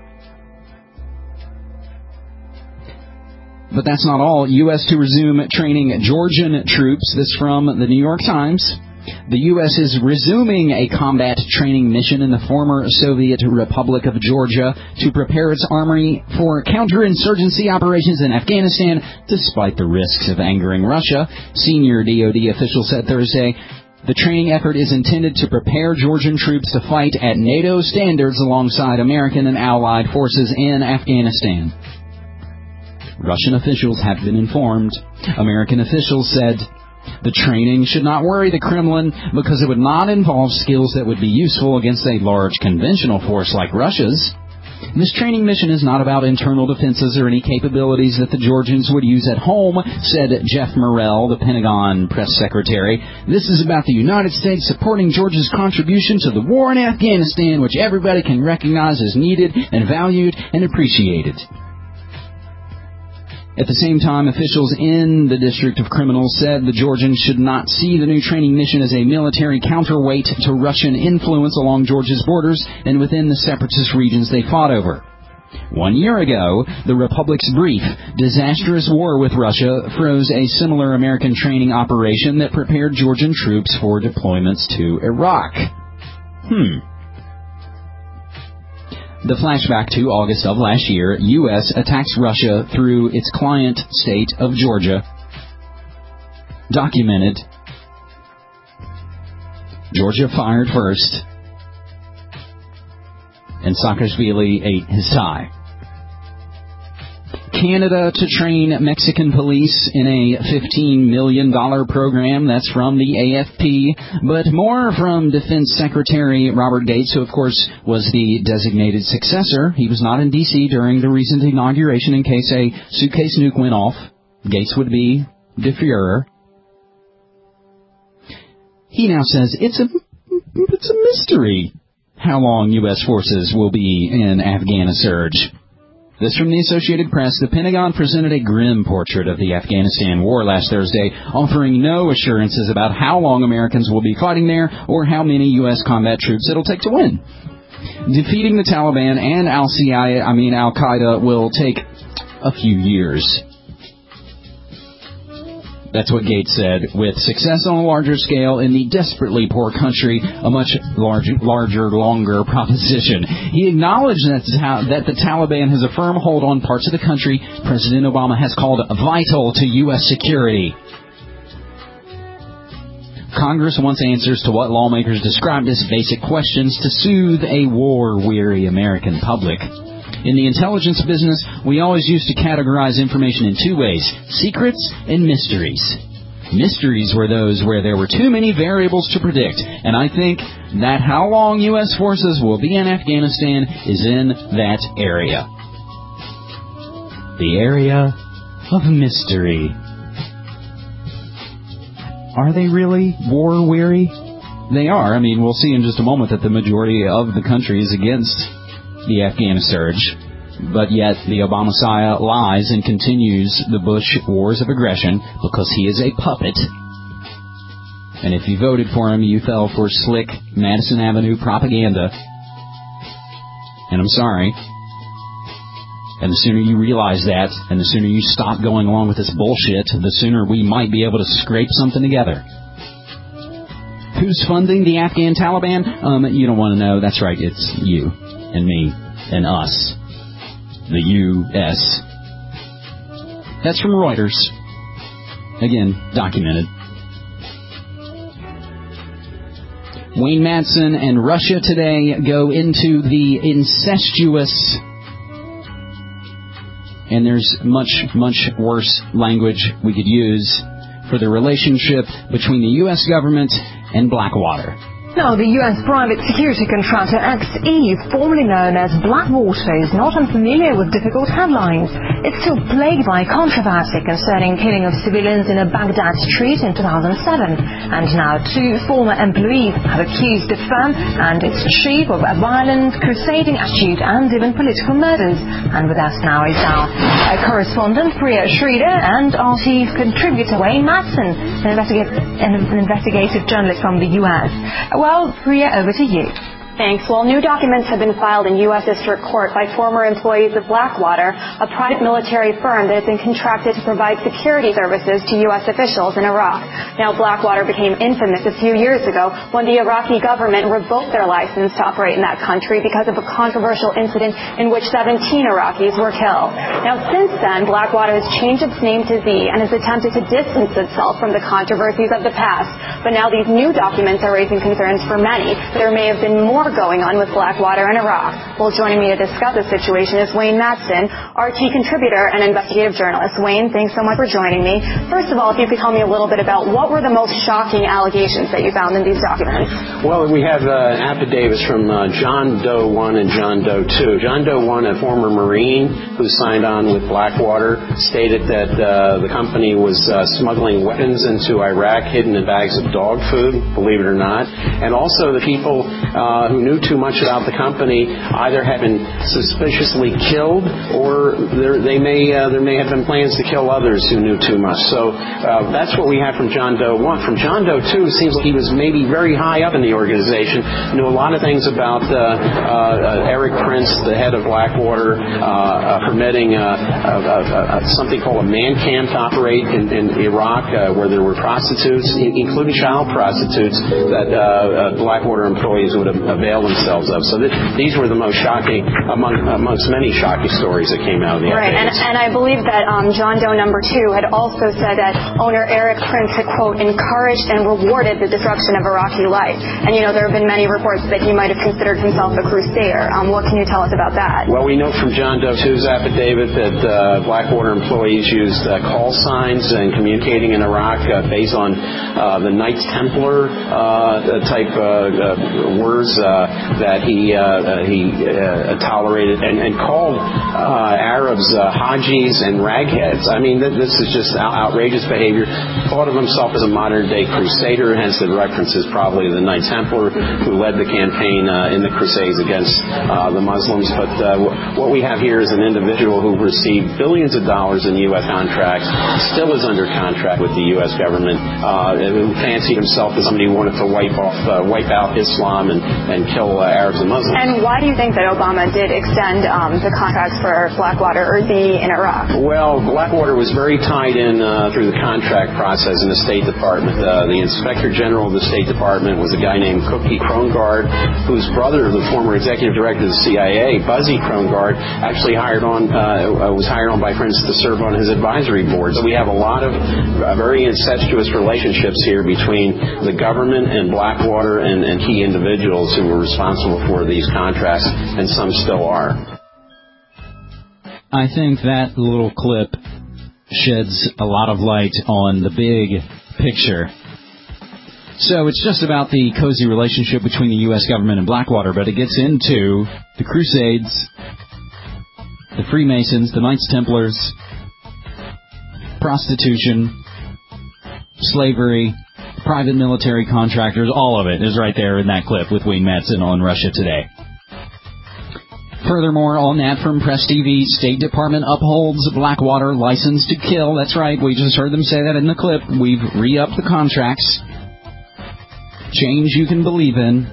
But that's not all. U.S. to resume training Georgian troops. This from the New York Times. The U.S. is resuming a combat training mission in the former Soviet Republic of Georgia to prepare its army for counterinsurgency operations in Afghanistan, despite the risks of angering Russia. Senior DoD officials said Thursday the training effort is intended to prepare Georgian troops to fight at NATO standards alongside American and allied forces in Afghanistan. Russian officials have been informed. American officials said the training should not worry the Kremlin because it would not involve skills that would be useful against a large conventional force like Russia's. This training mission is not about internal defenses or any capabilities that the Georgians would use at home, said Jeff Morrell, the Pentagon press secretary. This is about the United States supporting Georgia's contribution to the war in Afghanistan, which everybody can recognize as needed and valued and appreciated. At the same time, officials in the District of Criminals said the Georgians should not see the new training mission as a military counterweight to Russian influence along Georgia's borders and within the separatist regions they fought over. 1 year ago, the Republic's brief, disastrous war with Russia froze a similar American training operation that prepared Georgian troops for deployments to Iraq. The flashback to August of last year, U.S. attacks Russia through its client state of Georgia. Documented. Georgia fired first. And Saakashvili ate his tie. Canada to train Mexican police in a $15 million program. That's from the AFP. But more from Defense Secretary Robert Gates, who, of course, was the designated successor. He was not in D.C. during the recent inauguration in case a suitcase nuke went off. Gates would be the Führer. He now says it's a mystery how long U.S. forces will be in Afghanistan. This from the Associated Press. The Pentagon presented a grim portrait of the Afghanistan war last Thursday, offering no assurances about how long Americans will be fighting there or how many U.S. combat troops it'll take to win. Defeating the Taliban and Al-Qaeda will take a few years. That's what Gates said. With success on a larger scale in the desperately poor country, a much larger, longer proposition. He acknowledged that the Taliban has a firm hold on parts of the country President Obama has called vital to U.S. security. Congress wants answers to what lawmakers described as basic questions to soothe a war-weary American public. In the intelligence business, we always used to categorize information in two ways, secrets and mysteries. Mysteries were those where there were too many variables to predict, and I think that how long U.S. forces will be in Afghanistan is in that area. The area of mystery. Are they really war-weary? They are. I mean, we'll see in just a moment that the majority of the country is against the Afghan surge, but yet the Obama-Messiah lies and continues the Bush wars of aggression because he is a puppet. And if you voted for him, you fell for slick Madison Avenue propaganda. And I'm sorry. And the sooner you realize that, and the sooner you stop going along with this bullshit, the sooner we might be able to scrape something together. Who's funding the Afghan Taliban? You don't want to know. That's right, it's you. And me, and us, the U.S. That's from Reuters. Again, documented. Wayne Madsen and Russia Today go into the incestuous, and there's much, much worse language we could use for the relationship between the U.S. government and Blackwater. Now, the U.S. private security contractor XE, formerly known as Blackwater, is not unfamiliar with difficult headlines. It's still plagued by controversy concerning killing of civilians in a Baghdad street in 2007. And now two former employees have accused the firm and its chief of a violent, crusading attitude and even political murders. And with us now is our correspondent, Priya Sridhar, and our chief contributor, Wayne Madsen, an investigative journalist from the U.S. Well, Priya, over to you. Thanks. Well, new documents have been filed in U.S. District Court by former employees of Blackwater, a private military firm that has been contracted to provide security services to U.S. officials in Iraq. Now, Blackwater became infamous a few years ago when the Iraqi government revoked their license to operate in that country because of a controversial incident in which 17 Iraqis were killed. Now, since then, Blackwater has changed its name to Z and has attempted to distance itself from the controversies of the past. But now these new documents are raising concerns for many. There may have been more going on with Blackwater in Iraq. Well, joining me to discuss the situation is Wayne Madsen, RT contributor and investigative journalist. Wayne, thanks so much for joining me. First of all, if you could tell me a little bit about what were the most shocking allegations that you found in these documents? Well, we have affidavits from John Doe 1 and John Doe 2. John Doe 1, a former Marine who signed on with Blackwater, stated that the company was smuggling weapons into Iraq hidden in bags of dog food, believe it or not. And also the people who knew too much about the company either had been suspiciously killed or there may have been plans to kill others who knew too much. So that's what we have from John Doe 1. From John Doe 2, it seems like he was maybe very high up in the organization, knew a lot of things about Eric Prince, the head of Blackwater, permitting something called a man camp to operate in Iraq where there were prostitutes, including child prostitutes, that Blackwater employees would avail themselves of. So these were the most shocking, amongst many shocking stories that came out of the Right, and I believe that John Doe number 2 had also said that owner Eric Prince had, quote, encouraged and rewarded the destruction of Iraqi life. And, you know, there have been many reports that he might have considered himself a crusader. What can you tell us about that? Well, we know from John Doe 2's affidavit that Blackwater employees used call signs and communicating in Iraq based on the Knights Templar type words. that he tolerated and called Arabs hajis and ragheads. I mean, this is just outrageous behavior. Thought of himself as a modern-day crusader, hence the references probably to the Knight Templar who led the campaign in the Crusades against the Muslims. But what we have here is an individual who received billions of dollars in U.S. contracts, still is under contract with the U.S. government, who fancied himself as somebody who wanted to wipe out Islam and kill Arabs and Muslims. And why do you think that Obama did extend the contracts for Blackwater Earthy in Iraq? Well, Blackwater was very tied in through the contract process in the State Department. The Inspector General of the State Department was a guy named Cookie Krongard, whose brother, the former executive director of the CIA, Buzzy Krongard, actually was hired on by Prince to serve on his advisory board. So we have a lot of very incestuous relationships here between the government and Blackwater and key individuals who were responsible for these contracts, and some still are. I think that little clip sheds a lot of light on the big picture. So it's just about the cozy relationship between the U.S. government and Blackwater, but it gets into the Crusades, the Freemasons, the Knights Templars, prostitution, slavery, private military contractors, all of it is right there in that clip with Wayne Madsen on Russia Today. Furthermore, on that from Press TV, State Department upholds Blackwater license to kill. That's right, we just heard them say that in the clip. We've re-upped the contracts. Change you can believe in.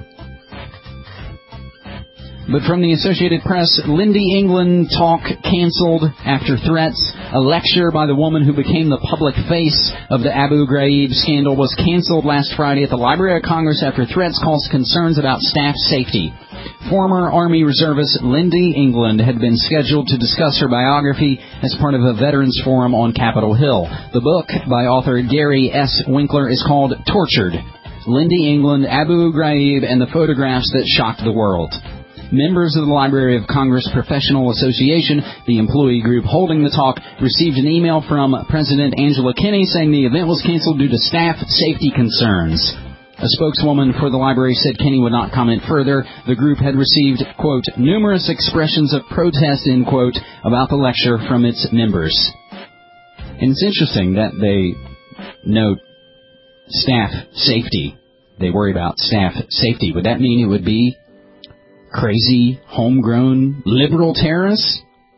But from the Associated Press, Lindy England talk canceled after threats. A lecture by the woman who became the public face of the Abu Ghraib scandal was canceled last Friday at the Library of Congress after threats caused concerns about staff safety. Former Army reservist Lindy England had been scheduled to discuss her biography as part of a Veterans Forum on Capitol Hill. The book by author Gary S. Winkler is called Tortured: Lindy England, Abu Ghraib, and the Photographs That Shocked the World. Members of the Library of Congress Professional Association, the employee group holding the talk, received an email from President Angela Kenney saying the event was canceled due to staff safety concerns. A spokeswoman for the library said Kenney would not comment further. The group had received, quote, numerous expressions of protest, end quote, about the lecture from its members. And it's interesting that they note staff safety. They worry about staff safety. Would that mean it would be crazy, homegrown, liberal terrorists?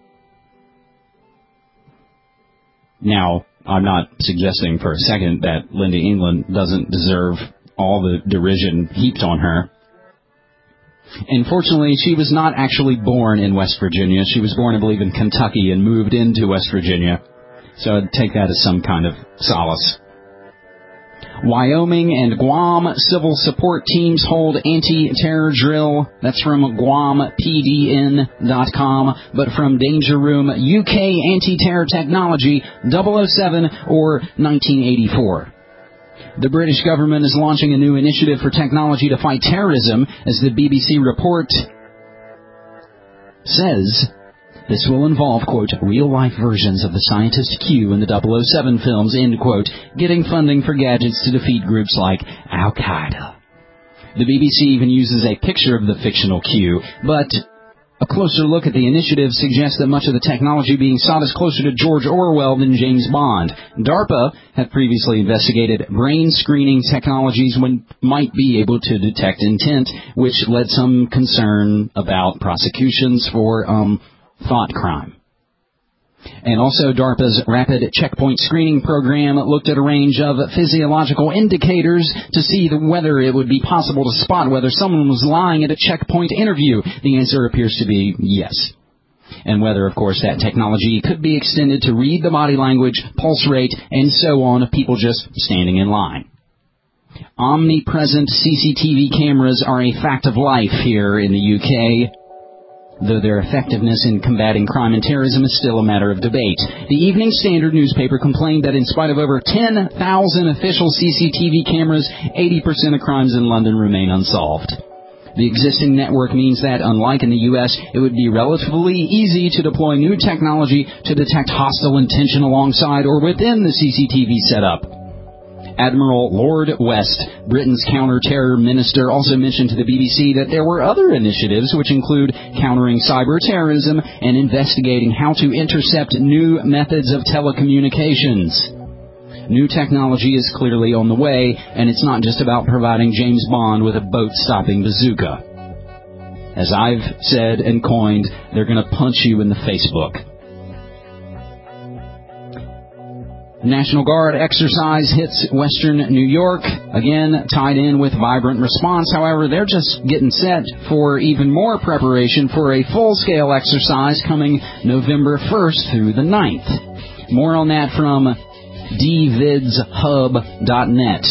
Now, I'm not suggesting for a second that Lindy England doesn't deserve all the derision heaped on her. And fortunately, she was not actually born in West Virginia. She was born, I believe, in Kentucky and moved into West Virginia. So I'd take that as some kind of solace. Wyoming and Guam civil support teams hold anti-terror drill. That's from GuamPDN.com. But from Danger Room, UK anti-terror technology 007 or 1984. The British government is launching a new initiative for technology to fight terrorism, as the BBC report says. This will involve, quote, real-life versions of the scientist Q in the 007 films, end quote, getting funding for gadgets to defeat groups like Al-Qaeda. The BBC even uses a picture of the fictional Q, but a closer look at the initiative suggests that much of the technology being sought is closer to George Orwell than James Bond. DARPA had previously investigated brain screening technologies when might be able to detect intent, which led some concern about prosecutions for, thought crime. And also DARPA's Rapid Checkpoint Screening Program looked at a range of physiological indicators to see whether it would be possible to spot whether someone was lying at a checkpoint interview. The answer appears to be yes. And whether, of course, that technology could be extended to read the body language, pulse rate, and so on of people just standing in line. Omnipresent CCTV cameras are a fact of life here in the UK, though their effectiveness in combating crime and terrorism is still a matter of debate. The Evening Standard newspaper complained that in spite of over 10,000 official CCTV cameras, 80% of crimes in London remain unsolved. The existing network means that, unlike in the U.S., it would be relatively easy to deploy new technology to detect hostile intention alongside or within the CCTV setup. Admiral Lord West, Britain's counter-terror minister, also mentioned to the BBC that there were other initiatives which include countering cyber-terrorism and investigating how to intercept new methods of telecommunications. New technology is clearly on the way, and it's not just about providing James Bond with a boat-stopping bazooka. As I've said and coined, they're going to punch you in the Facebook. National Guard exercise hits western New York, again tied in with vibrant response. However, they're just getting set for even more preparation for a full-scale exercise coming November 1st through the 9th. More on that from dvidshub.net.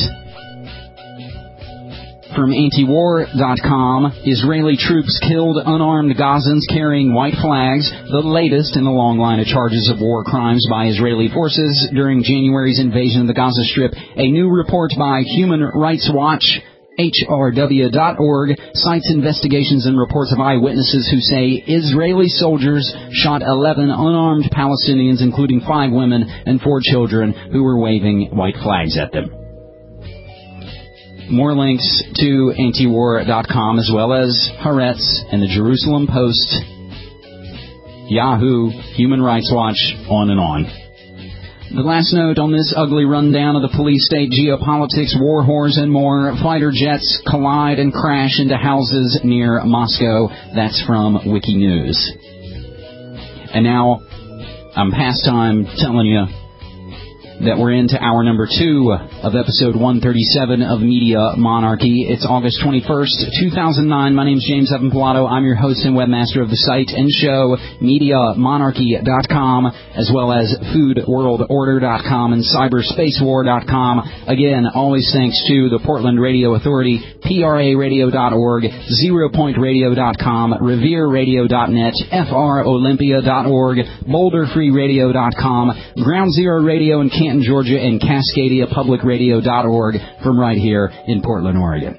From antiwar.com, Israeli troops killed unarmed Gazans carrying white flags, the latest in a long line of charges of war crimes by Israeli forces during January's invasion of the Gaza Strip. A new report by Human Rights Watch, HRW.org, cites investigations and reports of eyewitnesses who say Israeli soldiers shot 11 unarmed Palestinians, including 5 women and 4 children, who were waving white flags at them. More links to antiwar.com, as well as Haaretz and the Jerusalem Post, Yahoo, Human Rights Watch, on and on. The last note on this ugly rundown of the police state, geopolitics, war whores, and more. Fighter jets collide and crash into houses near Moscow. That's from Wikinews. And now, I'm past time telling you that we're into hour number 2 of episode 137 of Media Monarchy. It's August 21st, 2009. My name's James Evan Pilato. I'm your host and webmaster of the site and show, MediaMonarchy.com, as well as FoodWorldOrder.com and CyberspaceWar.com. Again, always thanks to the Portland Radio Authority, PRARadio.org, ZeroPointRadio.com, RevereRadio.net, FROlympia.org, BoulderFreeRadio.com, Ground Zero Radio in Canton, Georgia, and CascadiaPublicRadio.org from right here in Portland, Oregon.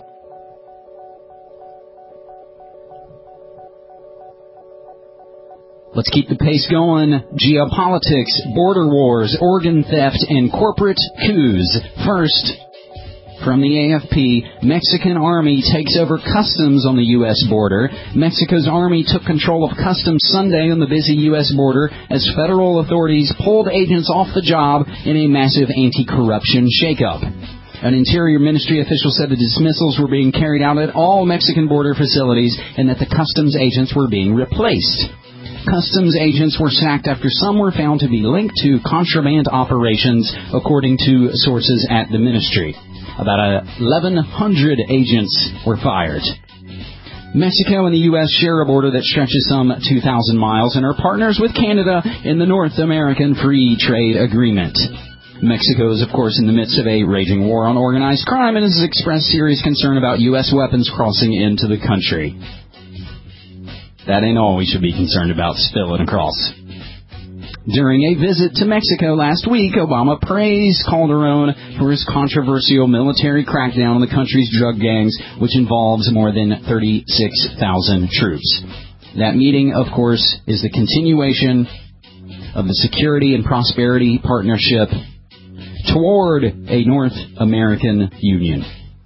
Let's keep the pace going. Geopolitics, border wars, organ theft, and corporate coups. First, from the AFP, Mexican Army takes over customs on the U.S. border. Mexico's Army took control of customs Sunday on the busy U.S. border as federal authorities pulled agents off the job in a massive anti-corruption shakeup. An Interior Ministry official said the dismissals were being carried out at all Mexican border facilities and that the customs agents were being replaced. Customs agents were sacked after some were found to be linked to contraband operations, according to sources at the ministry. About 1,100 agents were fired. Mexico and the U.S. share a border that stretches some 2,000 miles and are partners with Canada in the North American Free Trade Agreement. Mexico is, of course, in the midst of a raging war on organized crime and has expressed serious concern about U.S. weapons crossing into the country. That ain't all we should be concerned about spilling across. During a visit to Mexico last week, Obama praised Calderon for his controversial military crackdown on the country's drug gangs, which involves more than 36,000 troops. That meeting, of course, is the continuation of the Security and Prosperity Partnership toward a North American Union.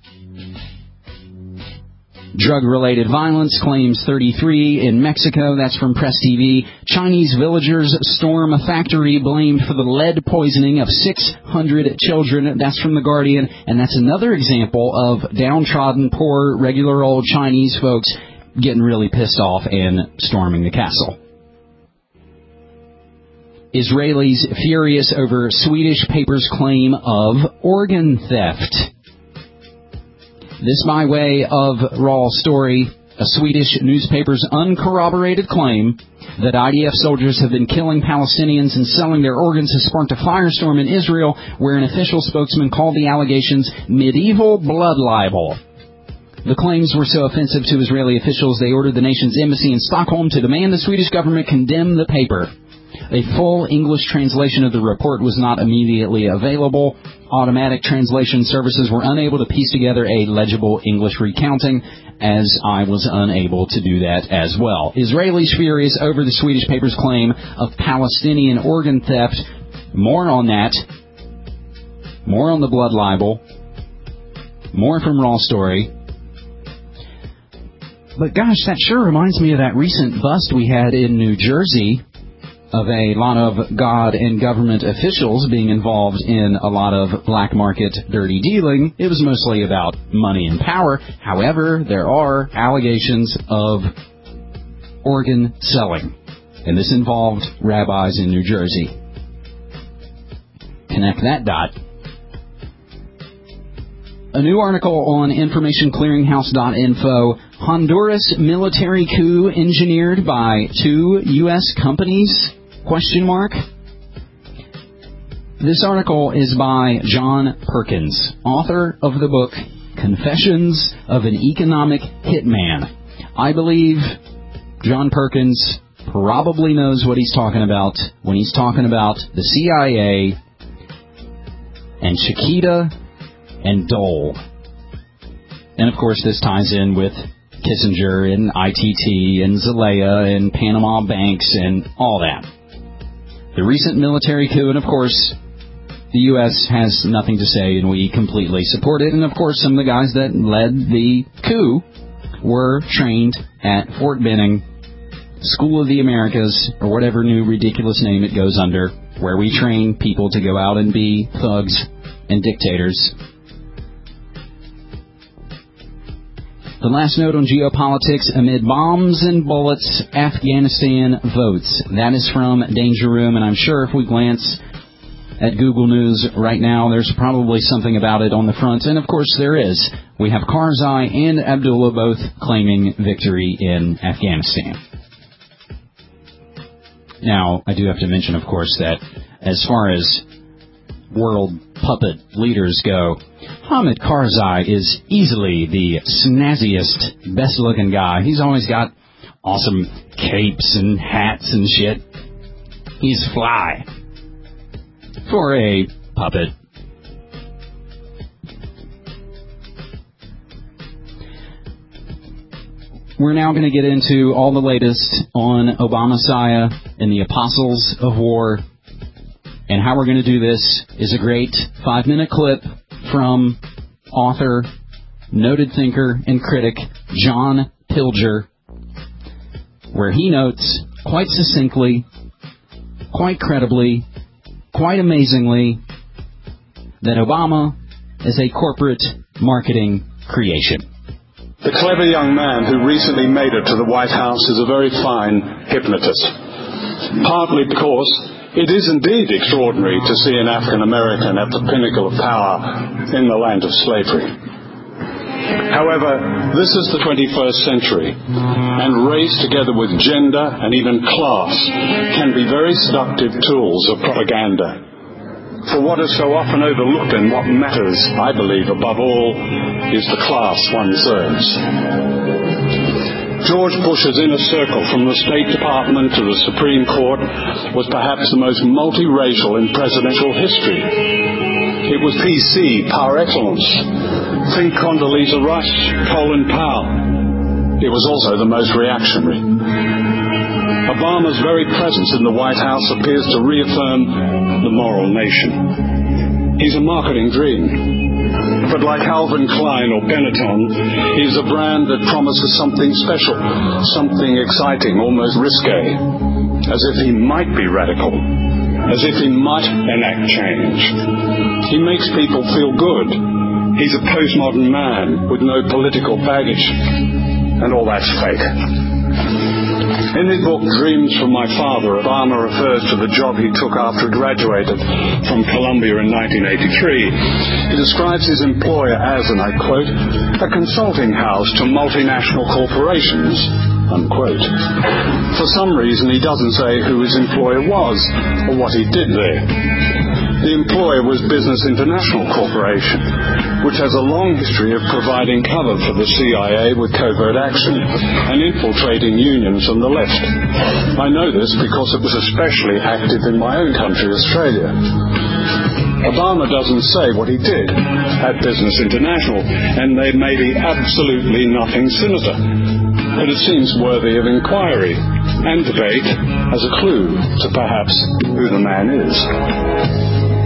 Drug-related violence claims 33 in Mexico. That's from Press TV. Chinese villagers storm a factory blamed for the lead poisoning of 600 children. That's from The Guardian. And that's another example of downtrodden, poor, regular old Chinese folks getting really pissed off and storming the castle. Israelis furious over Swedish paper's claim of organ theft. This by way of raw story, a Swedish newspaper's uncorroborated claim that IDF soldiers have been killing Palestinians and selling their organs has sparked a firestorm in Israel, where an official spokesman called the allegations medieval blood libel. The claims were so offensive to Israeli officials, they ordered the nation's embassy in Stockholm to demand the Swedish government condemn the paper. A full English translation of the report was not immediately available. Automatic translation services were unable to piece together a legible English recounting, as I was unable to do that as well. Israelis furious over the Swedish paper's claim of Palestinian organ theft. More on that more on the blood libel, more from Raw Story. But gosh, that sure reminds me of that recent bust we had in New Jersey of a lot of God and government officials being involved in a lot of black market dirty dealing. It was mostly about money and power. However, there are allegations of organ selling, and this involved rabbis in New Jersey. Connect that dot. A new article on informationclearinghouse.info. Honduras military coup engineered by 2 U.S. companies? ? This article is by John Perkins, author of the book Confessions of an Economic Hitman. I believe John Perkins probably knows what he's talking about when he's talking about the CIA and Chiquita and Dole. And of course this ties in with Kissinger and ITT and Zelaya and Panama Banks and all that. The recent military coup, and of course the U.S. has nothing to say and we completely support it. And of course some of the guys that led the coup were trained at Fort Benning, School of the Americas, or whatever new ridiculous name it goes under, where we train people to go out and be thugs and dictators. The last note on geopolitics: amid bombs and bullets, Afghanistan votes. That is from Danger Room, and I'm sure if we glance at Google News right now, there's probably something about it on the front. And of course there is. We have Karzai and Abdullah both claiming victory in Afghanistan. Now, I do have to mention, of course, that as far as world puppet leaders go, Hamid Karzai is easily the snazziest, best-looking guy. He's always got awesome capes and hats and shit. He's fly for a puppet. We're now going to get into all the latest on Obama-Messiah and the Apostles of War. And how we're going to do this is a great 5-minute clip from author, noted thinker, and critic John Pilger, where he notes quite succinctly, quite credibly, quite amazingly, that Obama is a corporate marketing creation. The clever young man who recently made it to the White House is a very fine hypnotist. Partly because it is indeed extraordinary to see an African American at the pinnacle of power in the land of slavery. However, this is the 21st century, and race together with gender and even class can be very seductive tools of propaganda. For what is so often overlooked and what matters, I believe, above all, is the class one serves. George Bush's inner circle, from the State Department to the Supreme Court, was perhaps the most multiracial in presidential history. It was PC par excellence. Think Condoleezza Rice, Colin Powell. It was also the most reactionary. Obama's very presence in the White House appears to reaffirm the moral nation. He's a marketing dream. But like Calvin Klein or Benetton, he's a brand that promises something special, something exciting, almost risque, as if he might be radical, as if he might enact change. He makes people feel good. He's a postmodern man with no political baggage. And all that's fake. In his book, Dreams from My Father, Obama refers to the job he took after he graduated from Columbia in 1983. He describes his employer as, and I quote, a consulting house to multinational corporations, unquote. For some reason, he doesn't say who his employer was or what he did there. The employer was Business International Corporation, which has a long history of providing cover for the CIA with covert action and infiltrating unions on the left. I know this because it was especially active in my own country, Australia. Obama doesn't say what he did at Business International, and there may be absolutely nothing sinister. But it seems worthy of inquiry and debate as a clue to perhaps who the man is.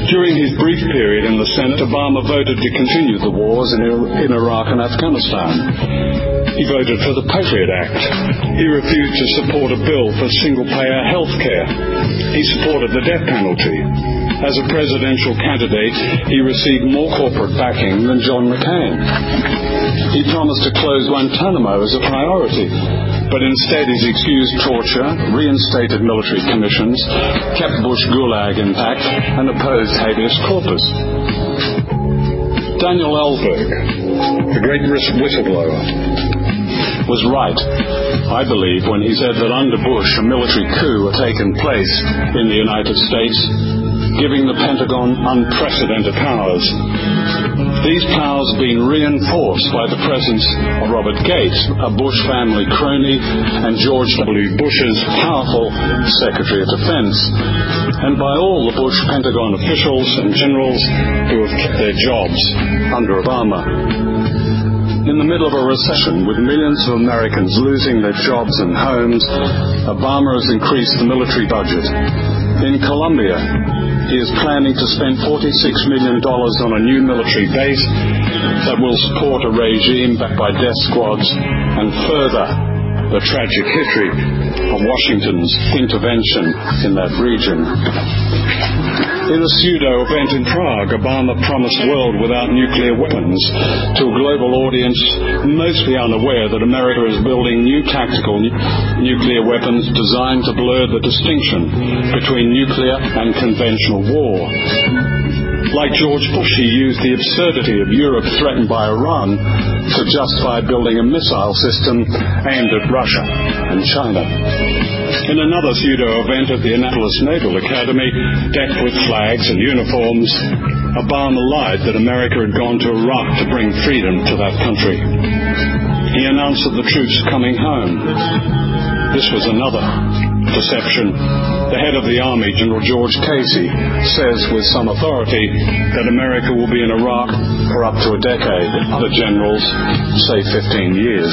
During his brief period in the Senate, Obama voted to continue the wars in Iraq and Afghanistan. He voted for the Patriot Act. He refused to support a bill for single-payer health care. He supported the death penalty. As a presidential candidate, he received more corporate backing than John McCain. He promised to close Guantanamo as a priority, but instead he's excused torture, reinstated military commissions, kept Bush Gulag intact, and opposed habeas corpus. Daniel Ellsberg, the great whistleblower, was right, I believe, when he said that under Bush a military coup had taken place in the United States, giving the Pentagon unprecedented powers. These powers have been reinforced by the presence of Robert Gates, a Bush family crony, and George W. Bush's powerful Secretary of Defense, and by all the Bush Pentagon officials and generals who have kept their jobs under Obama. In the middle of a recession, with millions of Americans losing their jobs and homes, Obama has increased the military budget. In Colombia, he is planning to spend $46 million on a new military base that will support a regime backed by death squads and further the tragic history of Washington's intervention in that region. In a pseudo-event in Prague, Obama promised a world without nuclear weapons to a global audience mostly unaware that America is building new tactical nuclear weapons designed to blur the distinction between nuclear and conventional war. Like George Bush, he used the absurdity of Europe threatened by Iran to justify building a missile system aimed at Russia and China. In another pseudo-event at the Annapolis Naval Academy, decked with flags and uniforms, Obama lied that America had gone to Iraq to bring freedom to that country. He announced that the troops are coming home. This was another deception. The head of the Army, General George Casey, says with some authority that America will be in Iraq for up to a decade. Other generals say 15 years.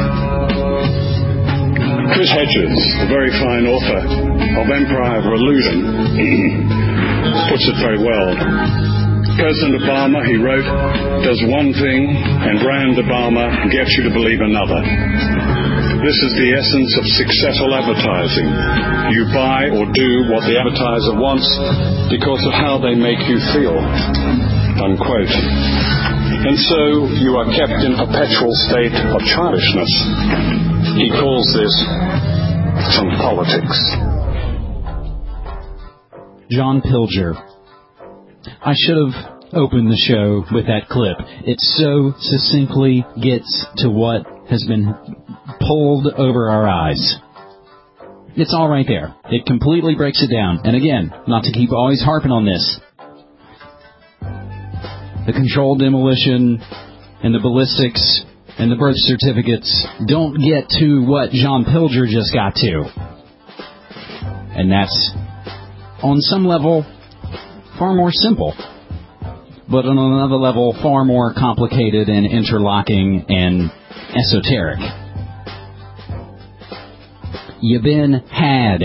Chris Hedges, the very fine author of Empire of Illusion, puts it very well. President Obama, he wrote, does one thing, and Brand Obama gets you to believe another. This is the essence of successful advertising. You buy or do what the advertiser wants because of how they make you feel. Unquote. And so you are kept in a perpetual state of childishness. He calls this some politics. John Pilger. I should have opened the show with that clip. It so succinctly gets to what has been pulled over our eyes. It's all right there. It completely breaks it down. And again, not to keep always harping on this, the controlled demolition and the ballistics and the birth certificates don't get to what John Pilger just got to. And that's, on some level, far more simple. But on another level, far more complicated and interlocking and esoteric. You been had.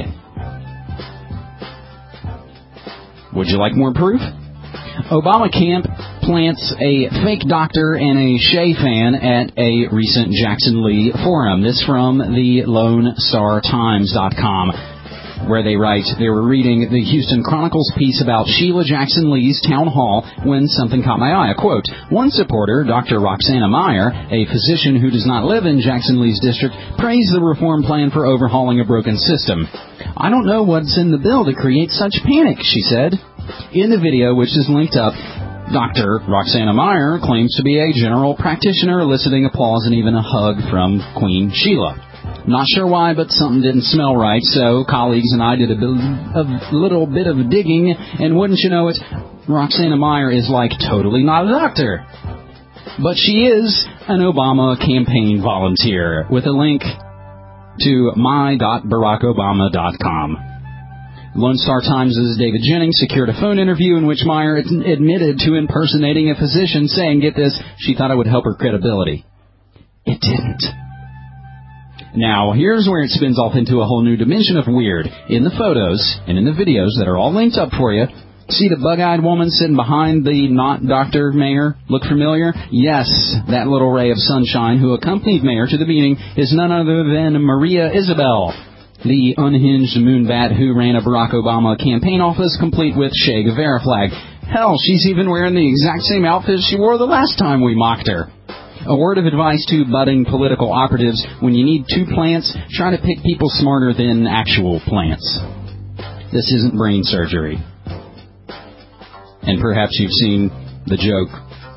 Would you like more proof? Obama camp plants a fake doctor and a Shea fan at a recent Jackson Lee forum. This from the LoneStarTimes.com, where they write, they were reading the Houston Chronicle's piece about Sheila Jackson Lee's town hall when something caught my eye. A quote, one supporter, Dr. Roxana Meyer, a physician who does not live in Jackson Lee's district, praised the reform plan for overhauling a broken system. I don't know what's in the bill to create such panic, she said. In the video, which is linked up, Dr. Roxana Meyer claims to be a general practitioner, eliciting applause and even a hug from Queen Sheila. Not sure why, but something didn't smell right, so colleagues and I did a little bit of digging, and wouldn't you know it, Roxana Meyer is like totally not a doctor. But she is an Obama campaign volunteer, with a link to my.barackobama.com. Lone Star Times' David Jennings secured a phone interview in which Meyer admitted to impersonating a physician, saying, get this, she thought it would help her credibility. It didn't. Now, here's where it spins off into a whole new dimension of weird. In the photos and in the videos that are all linked up for you, See the bug-eyed woman sitting behind the not Dr. Mayor? Look familiar? Yes, that little ray of sunshine who accompanied Mayor to the meeting is none other than Maria Isabel, the unhinged moonbat who ran a Barack Obama campaign office complete with Che Guevara flag. Hell, she's even wearing the exact same outfit she wore the last time we mocked her. A word of advice to budding political operatives: when you need two plants, try to pick people smarter than actual plants. This isn't brain surgery. And perhaps you've seen the joke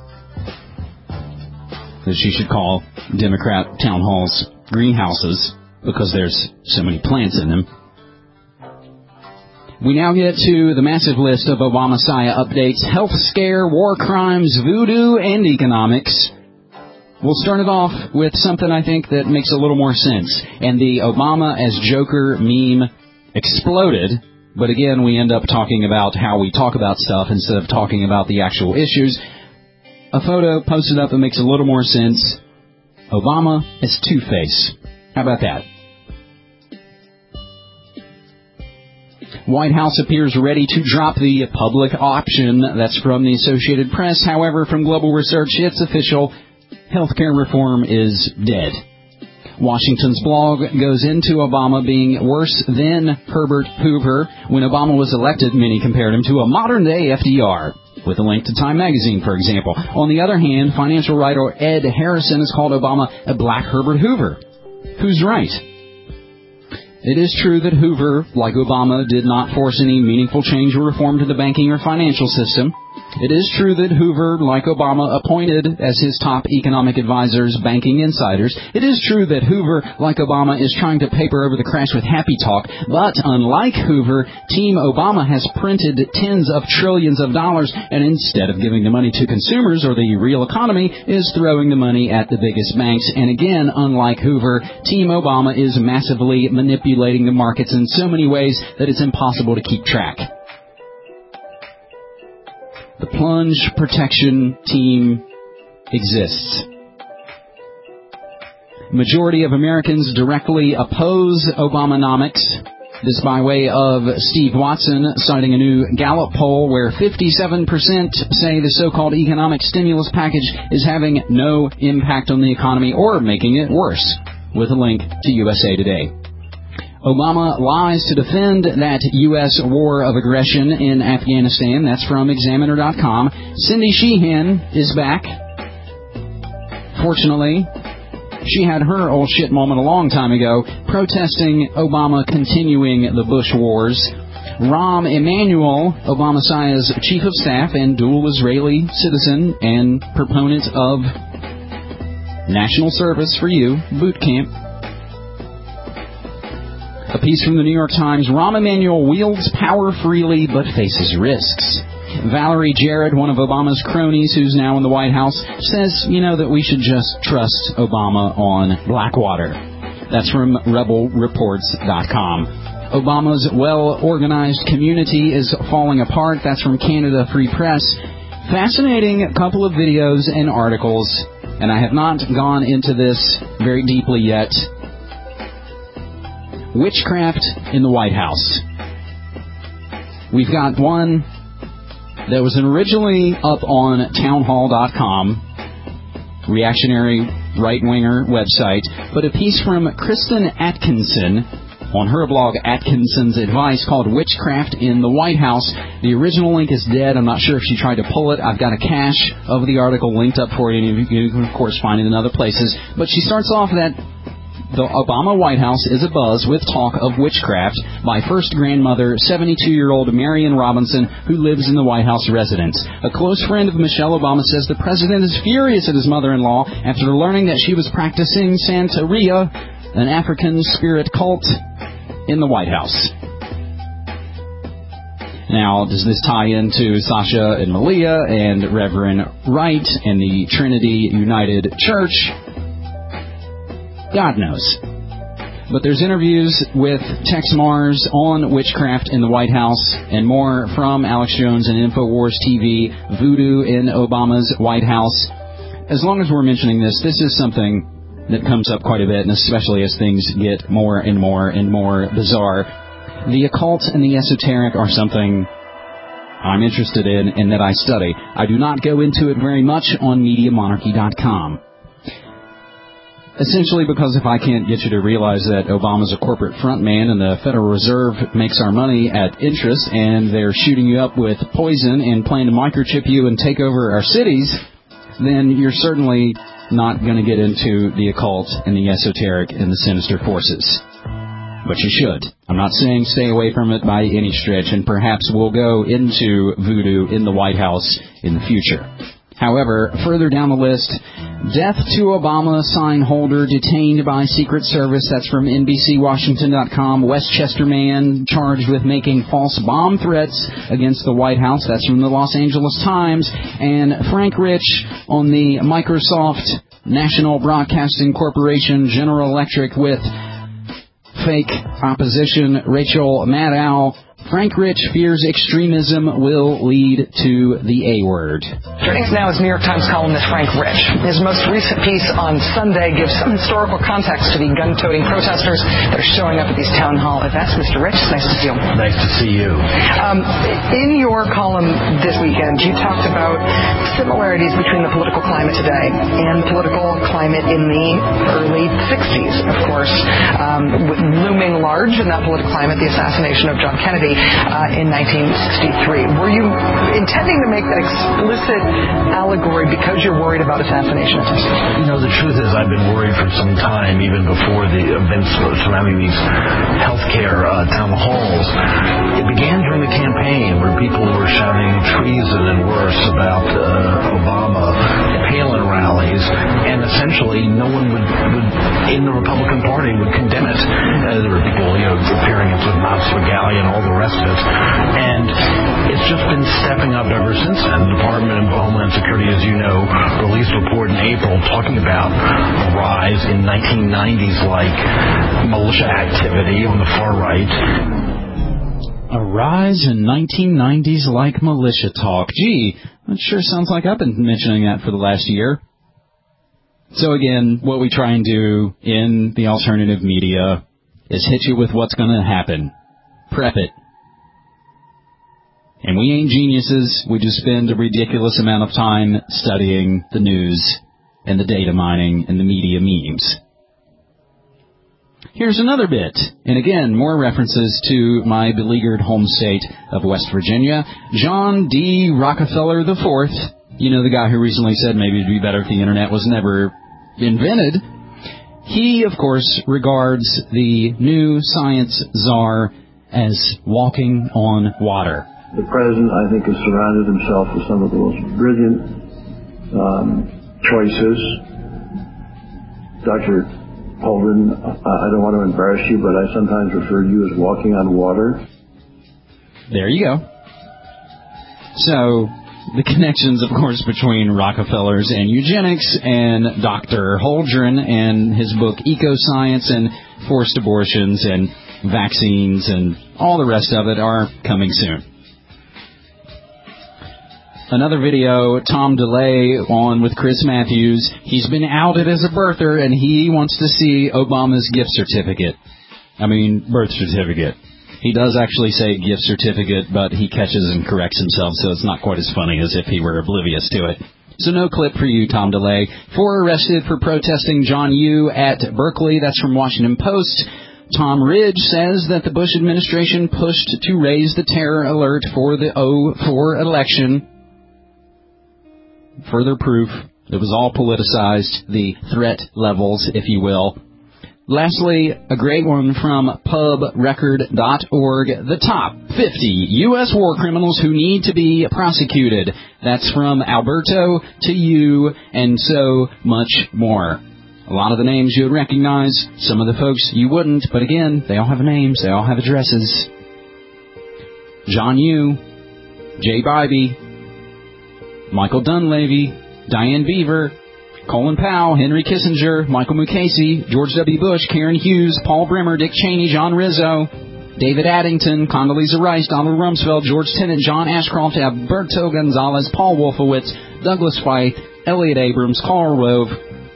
that she should call Democrat town halls greenhouses because there's so many plants in them. We now get to the massive list of Obama-Saya updates: health scare, war crimes, voodoo, and economics. We'll start it off with something I think that makes a little more sense. And the Obama as Joker meme exploded. But again, we end up talking about how we talk about stuff instead of talking about the actual issues. A photo posted up that makes a little more sense. Obama as Two-Face. How about that? White House appears ready to drop the public option. That's from the Associated Press. However, from Global Research, it's official. Healthcare reform is dead. Washington's blog goes into Obama being worse than Herbert Hoover. When Obama was elected, many compared him to a modern-day FDR, with a link to Time magazine, for example. On the other hand, financial writer Ed Harrison has called Obama a black Herbert Hoover. Who's right? It is true that Hoover, like Obama, did not force any meaningful change or reform to the banking or financial system. It is true that Hoover, like Obama, appointed as his top economic advisors banking insiders. It is true that Hoover, like Obama, is trying to paper over the crash with happy talk. But unlike Hoover, Team Obama has printed tens of trillions of dollars, and instead of giving the money to consumers or the real economy, is throwing the money at the biggest banks. And again, unlike Hoover, Team Obama is massively manipulating the markets in so many ways that it's impossible to keep track. The plunge protection team exists. Majority of Americans directly oppose Obamonomics. This by way of Steve Watson, citing a new Gallup poll where 57% say the so-called economic stimulus package is having no impact on the economy or making it worse, with a link to USA Today. Obama lies to defend that U.S. war of aggression in Afghanistan. That's from Examiner.com. Cindy Sheehan is back. Fortunately, she had her old shit moment a long time ago, protesting Obama continuing the Bush wars. Rahm Emanuel, Obama-Saya's chief of staff and dual Israeli citizen and proponent of national service for you, boot camp. A piece from the New York Times: Rahm Emanuel wields power freely but faces risks. Valerie Jarrett, one of Obama's cronies who's now in the White House, says, that we should just trust Obama on Blackwater. That's from rebelreports.com. Obama's well-organized community is falling apart. That's from Canada Free Press. Fascinating couple of videos and articles, and I have not gone into this very deeply yet. Witchcraft in the White House. We've got one that was originally up on townhall.com, reactionary right-winger website, but a piece from Kristen Atkinson on her blog, Atkinson's Advice, called Witchcraft in the White House. The original link is dead. I'm not sure if she tried to pull it. I've got a cache of the article linked up for you, and you can, of course, find it in other places. But she starts off that the Obama White House is abuzz with talk of witchcraft by first grandmother, 72-year-old Marion Robinson, who lives in the White House residence. A close friend of Michelle Obama says the president is furious at his mother-in-law after learning that she was practicing Santeria, an African spirit cult, in the White House. Now, does this tie into Sasha and Malia and Reverend Wright and the Trinity United Church? God knows. But there's interviews with Tex Mars on witchcraft in the White House and more from Alex Jones and InfoWars TV, Voodoo in Obama's White House. As long as we're mentioning this, this is something that comes up quite a bit, and especially as things get more and more and more bizarre. The occult and the esoteric are something I'm interested in and that I study. I do not go into it very much on MediaMonarchy.com. Essentially because if I can't get you to realize that Obama's a corporate frontman and the Federal Reserve makes our money at interest and they're shooting you up with poison and planning to microchip you and take over our cities, then you're certainly not going to get into the occult and the esoteric and the sinister forces. But you should. I'm not saying stay away from it by any stretch, and perhaps we'll go into voodoo in the White House in the future. However, further down the list, death to Obama sign holder detained by Secret Service. That's from NBCWashington.com. Westchester man charged with making false bomb threats against the White House. That's from the Los Angeles Times. And Frank Rich on the Microsoft National Broadcasting Corporation General Electric with fake opposition. Rachel Maddow. Frank Rich fears extremism will lead to the A word. Joining us now is New York Times columnist Frank Rich. His most recent piece on Sunday gives some historical context to the gun-toting protesters that are showing up at these town hall events. Mr. Rich, it's nice to see you. Nice to see you. In your column this weekend, you talked about similarities between the political climate today and the political climate in the early 60s, of course, looming large in that political climate, the assassination of John Kennedy in 1963. Were you intending to make that explicit allegory because you're worried about assassination attempts? You know, the truth is I've been worried for some time, even before the events surrounding these healthcare town halls. It began during the campaign where people were shouting treason and worse about Obama, Palin rallies, and essentially no one would in the Republican Party would condemn it. There were people, appearing with Knott's Regalia and all the rest of it. And it's just been stepping up ever since then. The Department of Homeland Security, as you know, released a report in April talking about a rise in 1990s-like militia activity on the far right. A rise in 1990s-like militia talk. Gee, that sure sounds like I've been mentioning that for the last year. So again, what we try and do in the alternative media is hit you with what's going to happen. Prep it. And we ain't geniuses. We just spend a ridiculous amount of time studying the news and the data mining and the media memes. Here's another bit. And again, more references to my beleaguered home state of West Virginia. John D. Rockefeller IV, the guy who recently said maybe it'd be better if the internet was never invented. He, of course, regards the new science czar as walking on water. The president, I think, has surrounded himself with some of the most brilliant choices. Dr. Holdren, I don't want to embarrass you, but I sometimes refer to you as walking on water. There you go. So, the connections, of course, between Rockefellers and eugenics and Dr. Holdren and his book Ecoscience and forced abortions and vaccines and all the rest of it are coming soon. Another video, Tom DeLay on with Chris Matthews. He's been outed as a birther, and he wants to see Obama's gift certificate. Birth certificate. He does actually say gift certificate, but he catches and corrects himself, so it's not quite as funny as if he were oblivious to it. So no clip for you, Tom DeLay. 4 arrested for protesting John Yoo at Berkeley. That's from Washington Post. Tom Ridge says that the Bush administration pushed to raise the terror alert for the 2004 election. Further proof it was all politicized, the threat levels, if you will. Lastly, a great one from pubrecord.org, the top 50 U.S. war criminals who need to be prosecuted. That's from Alberto to you and so much more. A lot of the names you would recognize, some of the folks you wouldn't, but again, they all have names, they all have addresses. John Yoo, Jay Bybee, Michael Dunleavy, Diane Beaver, Colin Powell, Henry Kissinger, Michael Mukasey, George W. Bush, Karen Hughes, Paul Bremer, Dick Cheney, John Rizzo, David Addington, Condoleezza Rice, Donald Rumsfeld, George Tenet, John Ashcroft, Alberto Gonzalez, Paul Wolfowitz, Douglas Feith, Elliot Abrams, Karl Rove,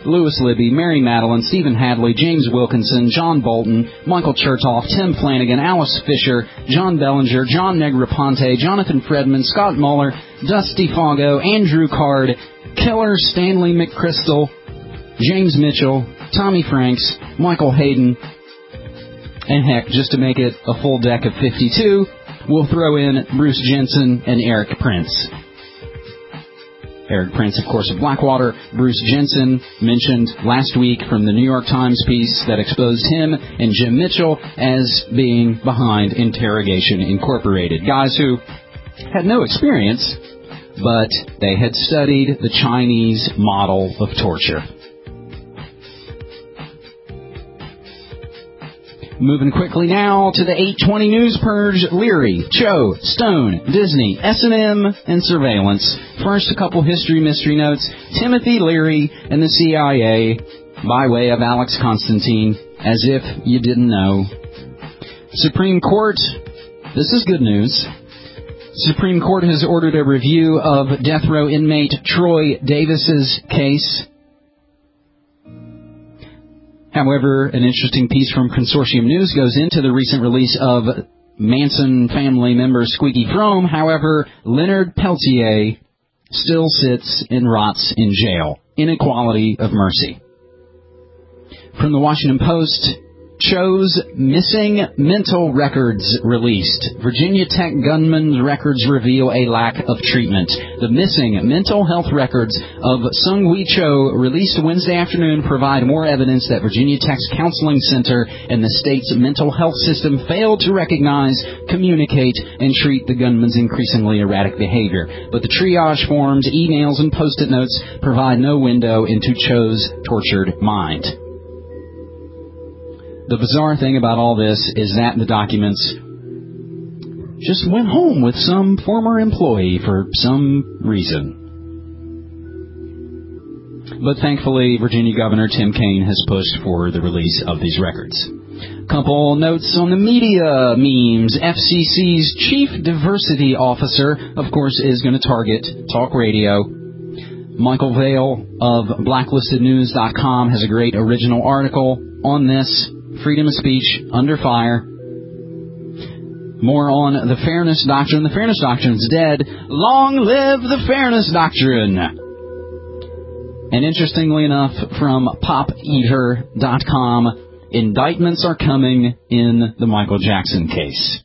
Louis Libby, Mary Madeline, Stephen Hadley, James Wilkinson, John Bolton, Michael Chertoff, Tim Flanagan, Alice Fisher, John Bellinger, John Negroponte, Jonathan Fredman, Scott Muller, Dusty Fongo, Andrew Card, Killer Stanley McChrystal, James Mitchell, Tommy Franks, Michael Hayden, and heck, just to make it a full deck of 52, we'll throw in Bruce Jensen and Eric Prince. Eric Prince, of course, of Blackwater. Bruce Jensen, mentioned last week from the New York Times piece that exposed him and Jim Mitchell as being behind Interrogation Incorporated. Guys who had no experience, but they had studied the Chinese model of torture. Moving quickly now to the 820 News Purge. Leary, Cho, Stone, Disney, S&M, and surveillance. First, a couple history mystery notes. Timothy Leary and the CIA, by way of Alex Constantine, as if you didn't know. Supreme Court, this is good news. Supreme Court has ordered a review of death row inmate Troy Davis's case. However, an interesting piece from Consortium News goes into the recent release of Manson family member Squeaky Fromme. However, Leonard Peltier still sits and rots in jail. Inequality of mercy. From the Washington Post, Cho's missing mental records released. Virginia Tech gunman's records reveal a lack of treatment. The missing mental health records of Seung-Hui Cho, released Wednesday afternoon, provide more evidence that Virginia Tech's counseling center and the state's mental health system failed to recognize, communicate, and treat the gunman's increasingly erratic behavior. But the triage forms, emails, and post-it notes provide no window into Cho's tortured mind. The bizarre thing about all this is that the documents just went home with some former employee for some reason. But thankfully, Virginia Governor Tim Kaine has pushed for the release of these records. Couple notes on the media memes. FCC's Chief Diversity Officer, of course, is going to target talk radio. Michael Vale of BlacklistedNews.com has a great original article on this. Freedom of speech under fire. More on the Fairness Doctrine. The Fairness Doctrine's dead. Long live the Fairness Doctrine! And interestingly enough, from PopEater.com, indictments are coming in the Michael Jackson case.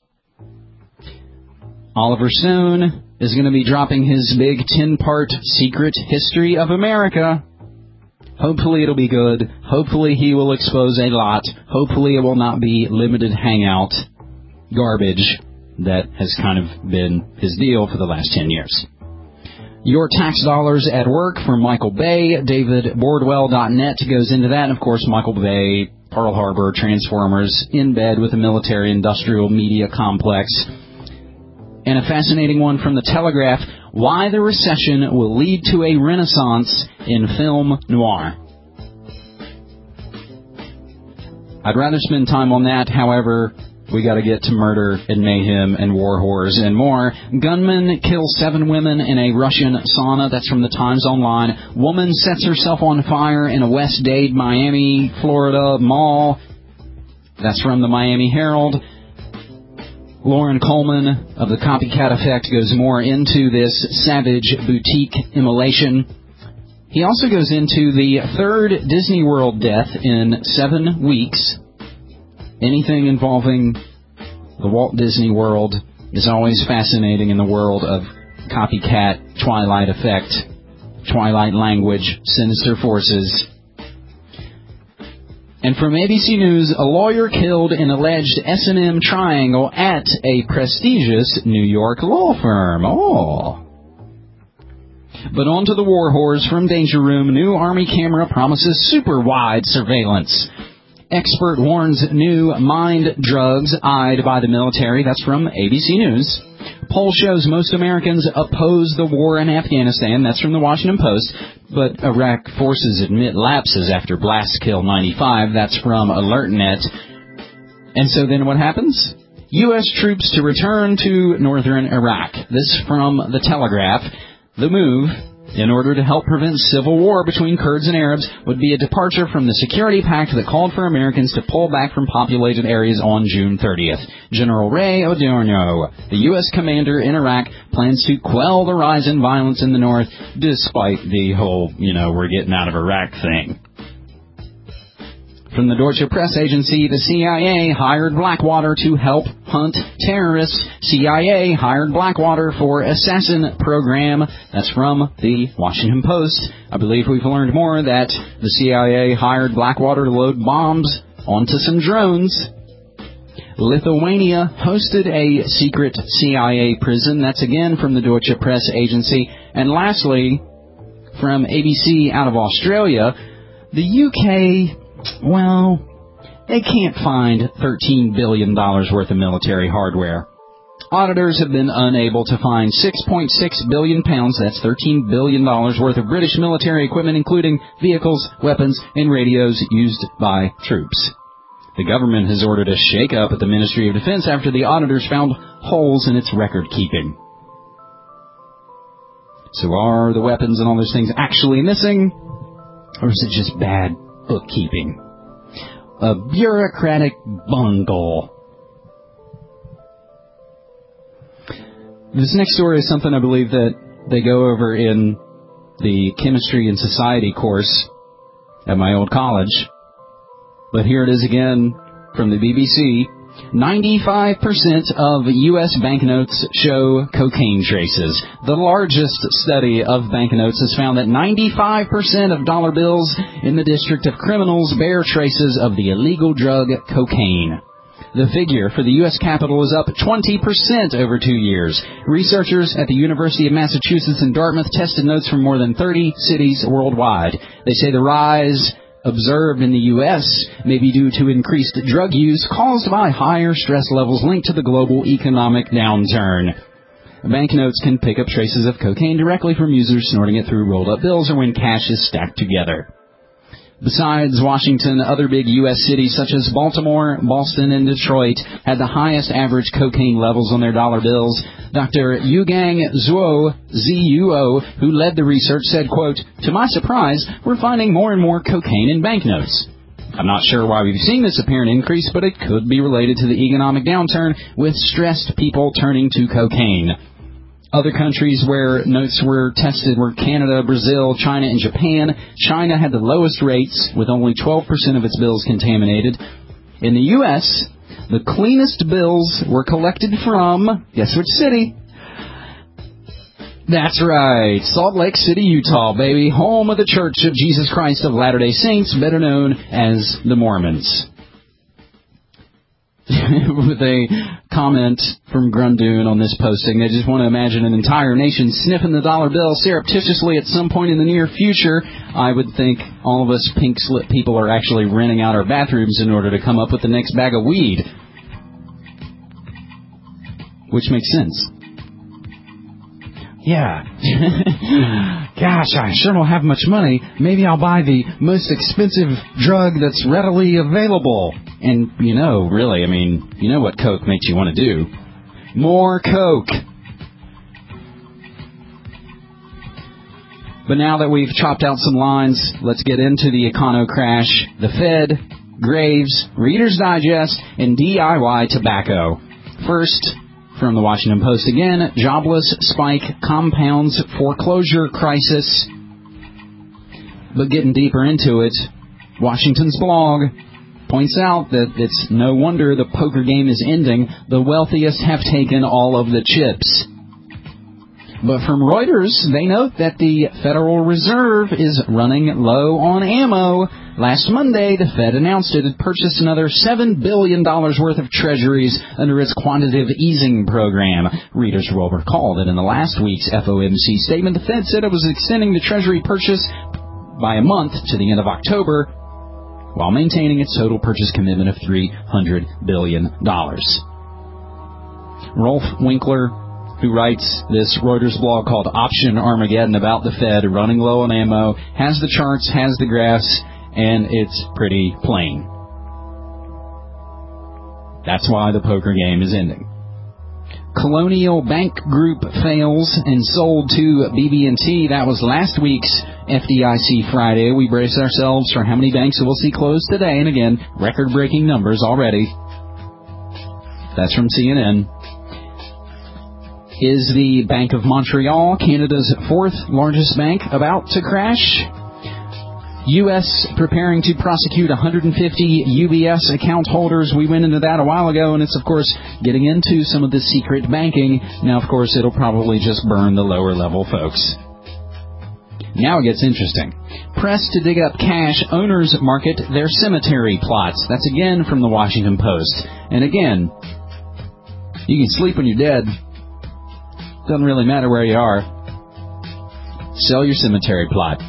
Oliver Stone is going to be dropping his big 10-part Secret History of America. Hopefully it'll be good. Hopefully he will expose a lot. Hopefully it will not be limited hangout garbage that has kind of been his deal for the last 10 years. Your Tax Dollars at Work from Michael Bay. DavidBordwell.net goes into that. And, of course, Michael Bay, Pearl Harbor, Transformers, in bed with the military-industrial media complex. And a fascinating one from The Telegraph, why the recession will lead to a renaissance in film noir. I'd rather spend time on that, however, we got to get to murder and mayhem and war horrors and more. Gunman kills 7 women in a Russian sauna. That's from the Times Online. Woman sets herself on fire in a West Dade, Miami, Florida mall. That's from the Miami Herald. Lauren Coleman of the Copycat Effect goes more into this savage boutique immolation. He also goes into the 3rd Disney World death in 7 weeks. Anything involving the Walt Disney World is always fascinating in the world of copycat, Twilight effect, Twilight language, sinister forces. And from ABC News, a lawyer killed in alleged S&M triangle at a prestigious New York law firm. Oh. But on to the war whores from Danger Room. New Army camera promises super-wide surveillance. Expert warns new mind drugs eyed by the military. That's from ABC News. Poll shows most Americans oppose the war in Afghanistan. That's from the Washington Post. But Iraq forces admit lapses after blast kill 95. That's from AlertNet. And so then what happens? U.S. troops to return to northern Iraq. This from The Telegraph. The move in order to help prevent civil war between Kurds and Arabs would be a departure from the security pact that called for Americans to pull back from populated areas on June 30th. General Ray Odierno, the U.S. commander in Iraq, plans to quell the rise in violence in the north, despite the whole, we're getting out of Iraq thing. From the Deutsche Press Agency, the CIA hired Blackwater to help hunt terrorists. CIA hired Blackwater for assassin program. That's from the Washington Post. I believe we've learned more that the CIA hired Blackwater to load bombs onto some drones. Lithuania hosted a secret CIA prison. That's again from the Deutsche Press Agency. And lastly, from ABC out of Australia, the UK... well, they can't find $13 billion worth of military hardware. Auditors have been unable to find £6.6 billion, that's $13 billion worth of British military equipment, including vehicles, weapons, and radios used by troops. The government has ordered a shake-up at the Ministry of Defense after the auditors found holes in its record-keeping. So are the weapons and all those things actually missing, or is it just bad bookkeeping? A bureaucratic bungle. This next story is something I believe that they go over in the Chemistry and Society course at my old college. But here it is again from the BBC. 95% of U.S. banknotes show cocaine traces. The largest study of banknotes has found that 95% of dollar bills in the District of Criminals bear traces of the illegal drug cocaine. The figure for the U.S. Capitol is up 20% over 2 years. Researchers at the University of Massachusetts in Dartmouth tested notes from more than 30 cities worldwide. They say the rise observed in the U.S. may be due to increased drug use caused by higher stress levels linked to the global economic downturn. Banknotes can pick up traces of cocaine directly from users snorting it through rolled-up bills or when cash is stacked together. Besides Washington, other big U.S. cities such as Baltimore, Boston, and Detroit had the highest average cocaine levels on their dollar bills. Dr. Yugang Zuo, Z-U-O, who led the research, said, quote, "To my surprise, we're finding more and more cocaine in banknotes. I'm not sure why we've seen this apparent increase, but it could be related to the economic downturn with stressed people turning to cocaine." Other countries where notes were tested were Canada, Brazil, China, and Japan. China had the lowest rates, with only 12% of its bills contaminated. In the U.S., the cleanest bills were collected from, guess which city? That's right, Salt Lake City, Utah, baby, home of the Church of Jesus Christ of Latter-day Saints, better known as the Mormons. With a comment from Grundoon on this posting, they just want to imagine an entire nation sniffing the dollar bill surreptitiously at some point in the near future. I would think all of us pink-slip people are actually renting out our bathrooms in order to come up with the next bag of weed. Which makes sense. Yeah. Gosh, I sure don't have much money. Maybe I'll buy the most expensive drug that's readily available. And, really, you know what Coke makes you want to do. More Coke. But now that we've chopped out some lines, let's get into the Econo Crash, the Fed, Graves, Reader's Digest, and DIY tobacco. First, from the Washington Post again, jobless spike compounds foreclosure crisis. But getting deeper into it, Washington's blog points out that it's no wonder the poker game is ending. The wealthiest have taken all of the chips. But from Reuters, they note that the Federal Reserve is running low on ammo. Last Monday, the Fed announced it had purchased another $7 billion worth of treasuries under its quantitative easing program. Readers will recall that in the last week's FOMC statement, the Fed said it was extending the treasury purchase by a month to the end of October, while maintaining its total purchase commitment of $300 billion. Rolf Winkler, who writes this Reuters blog called Option Armageddon about the Fed running low on ammo, has the charts, has the graphs, and it's pretty plain. That's why the poker game is ending. Colonial Bank Group fails and sold to BB&T. That was last week's FDIC Friday. We brace ourselves for how many banks we'll see closed today. And again, record-breaking numbers already. That's from CNN. Is the Bank of Montreal, Canada's fourth largest bank, about to crash? U.S. preparing to prosecute 150 UBS account holders. We went into that a while ago, and it's, of course, getting into some of the secret banking. Now, of course, it'll probably just burn the lower-level folks. Now it gets interesting. Pressed to dig up cash, owners market their cemetery plots. That's again from the Washington Post. And again, you can sleep when you're dead. Doesn't really matter where you are. Sell your cemetery plot.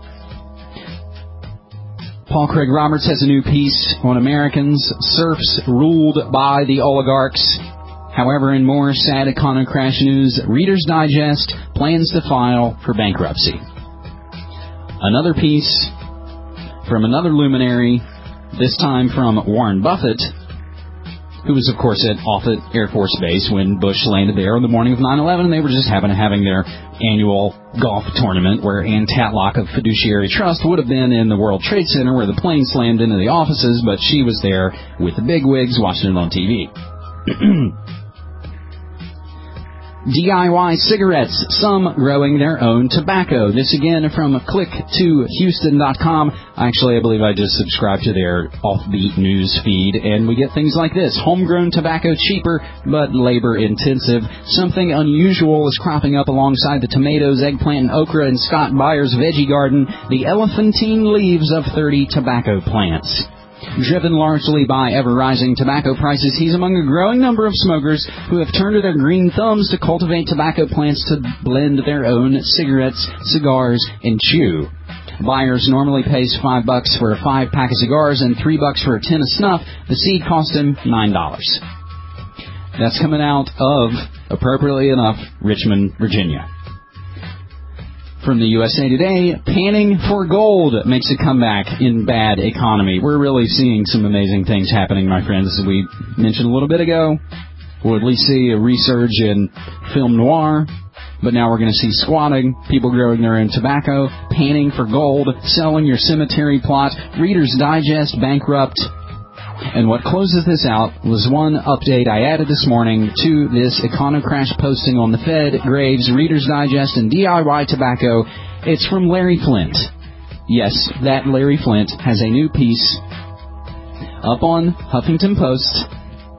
Paul Craig Roberts has a new piece on Americans, serfs ruled by the oligarchs. However, in more sad economy crash news, Reader's Digest plans to file for bankruptcy. Another piece from another luminary, this time from Warren Buffett, who was, of course, at Offutt Air Force Base when Bush landed there on the morning of 9/11. They were just having their annual golf tournament where Ann Tatlock of Fiduciary Trust would have been in the World Trade Center where the plane slammed into the offices, but she was there with the bigwigs watching it on TV. DIY cigarettes, some growing their own tobacco. This again from click2houston.com. Actually, I believe I just subscribed to their offbeat news feed, and we get things like this. Homegrown tobacco cheaper, but labor-intensive. Something unusual is cropping up alongside the tomatoes, eggplant, and okra in Scott Byers' veggie garden, the elephantine leaves of 30 tobacco plants. Driven largely by ever-rising tobacco prices, he's among a growing number of smokers who have turned to their green thumbs to cultivate tobacco plants to blend their own cigarettes, cigars, and chew. Byers normally pays $5 for a 5-pack of cigars and $3 for a tin of snuff. The seed cost him $9. That's coming out of, appropriately enough, Richmond, Virginia. From the USA Today, panning for gold makes a comeback in bad economy. We're really seeing some amazing things happening, my friends. As we mentioned a little bit ago, we'll at least see a resurge in film noir, but now we're going to see squatting, people growing their own tobacco, panning for gold, selling your cemetery plot, Reader's Digest bankrupt. And what closes this out was one update I added this morning to this Econocrash posting on the Fed, Graves, Reader's Digest, and DIY tobacco. It's from Larry Flint. Yes, that Larry Flint has a new piece up on Huffington Post,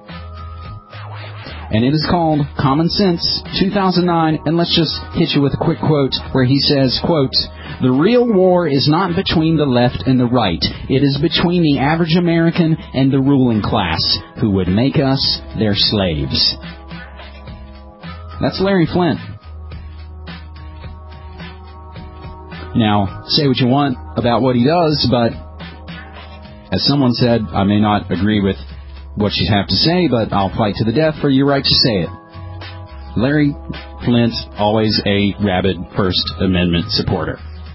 and it is called Common Sense 2009, and let's just hit you with a quick quote where he says, quote, "The real war is not between the left and the right. It is between the average American and the ruling class, who would make us their slaves." That's Larry Flint. Now, say what you want about what he does, but as someone said, I may not agree with what you have to say, but I'll fight to the death for your right to say it. Larry Flint, always a rabid First Amendment supporter.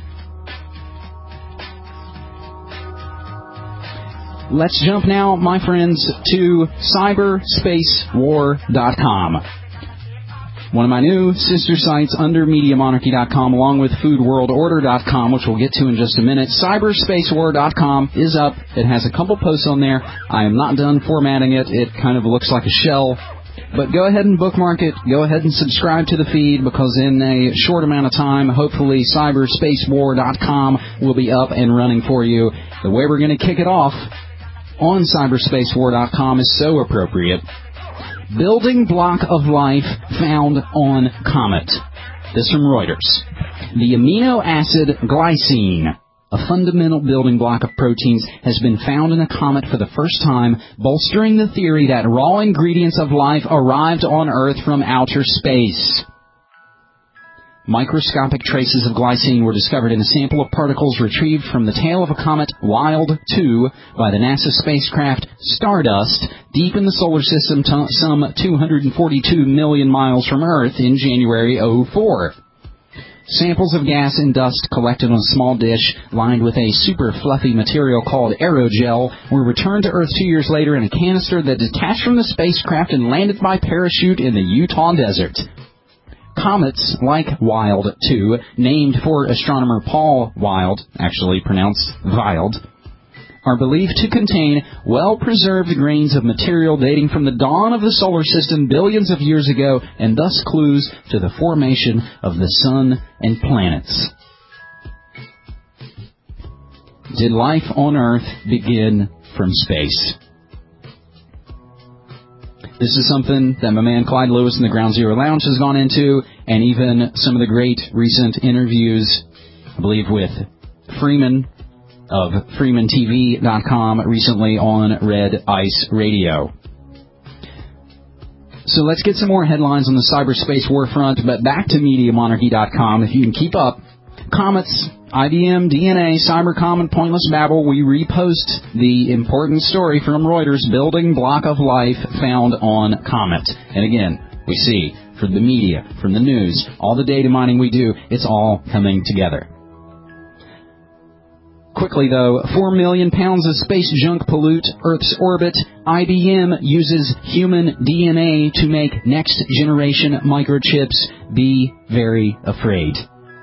Let's jump now, my friends, to cyberspacewar.com. One of my new sister sites under MediaMonarchy.com, along with FoodWorldOrder.com, which we'll get to in just a minute. Cyberspacewar.com is up. It has a couple posts on there. I am not done formatting it. It kind of looks like a shell. But go ahead and bookmark it. Go ahead and subscribe to the feed, because in a short amount of time, hopefully cyberspacewar.com will be up and running for you. The way we're going to kick it off on cyberspacewar.com is so appropriate. Building block of life found on comet. This from Reuters. The amino acid glycine, a fundamental building block of proteins, has been found in a comet for the first time, bolstering the theory that raw ingredients of life arrived on Earth from outer space. Microscopic traces of glycine were discovered in a sample of particles retrieved from the tail of a comet, Wild 2, by the NASA spacecraft Stardust, deep in the solar system, some 242 million miles from Earth in January 2004. Samples of gas and dust collected on a small dish lined with a super fluffy material called aerogel were returned to Earth 2 years later in a canister that detached from the spacecraft and landed by parachute in the Utah desert. Comets like Wild 2, named for astronomer Paul Wild, actually pronounced Wild, are believed to contain well-preserved grains of material dating from the dawn of the solar system billions of years ago, and thus clues to the formation of the sun and planets. Did life on Earth begin from space? This is something that my man Clyde Lewis in the Ground Zero Lounge has gone into, and even some of the great recent interviews, I believe, with Freeman of FreemanTV.com recently on Red Ice Radio. So let's get some more headlines on the cyberspace warfront, but back to MediaMonarchy.com. If you can keep up, Comets, IBM, DNA, Cybercom, and Pointless Babble, we repost the important story from Reuters, Building Block of Life found on Comet. And again, we see from the media, from the news, all the data mining we do, it's all coming together. Quickly, though, 4 million pounds of space junk pollute Earth's orbit. IBM uses human DNA to make next-generation microchips. Be very afraid.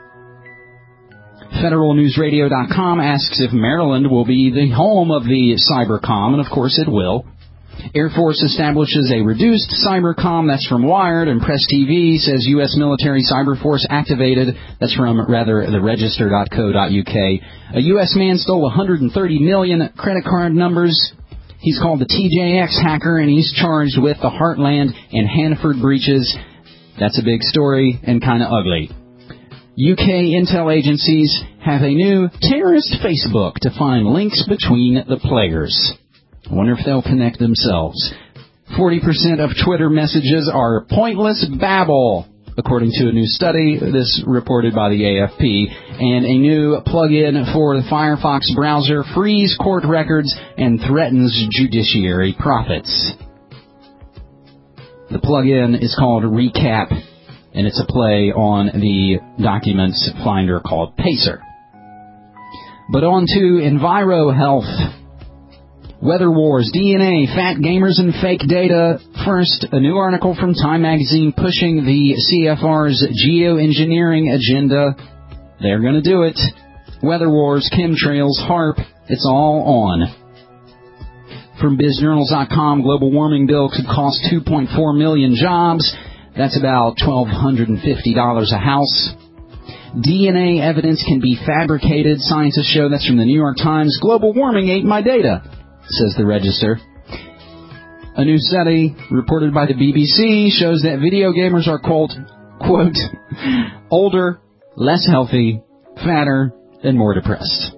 FederalNewsRadio.com asks if Maryland will be the home of the Cybercom, and of course it will. Air Force establishes a reduced Cybercom. That's from Wired. And Press TV says U.S. military cyber force activated. That's from, the register.co.uk. A U.S. man stole 130 million credit card numbers. He's called the TJX hacker, and he's charged with the Heartland and Hanford breaches. That's a big story and kind of ugly. UK intel agencies have a new terrorist Facebook to find links between the players. I wonder if they'll connect themselves. 40% of Twitter messages are pointless babble, according to a new study, this reported by the AFP. And a new plug-in for the Firefox browser frees court records and threatens judiciary profits. The plug-in is called Recap, and it's a play on the documents finder called Pacer. But on to EnviroHealth. Weather Wars, DNA, fat gamers, and fake data. First, a new article from Time Magazine pushing the CFR's geoengineering agenda. They're going to do it. Weather Wars, chemtrails, HARP, it's all on. From BizJournals.com, global warming bill could cost 2.4 million jobs. That's about $1,250 a house. DNA evidence can be fabricated. Scientists show, that's from the New York Times. Global warming ate my data, says the Register. A new study reported by the BBC shows that video gamers are, quote, older, less healthy, fatter, and more depressed.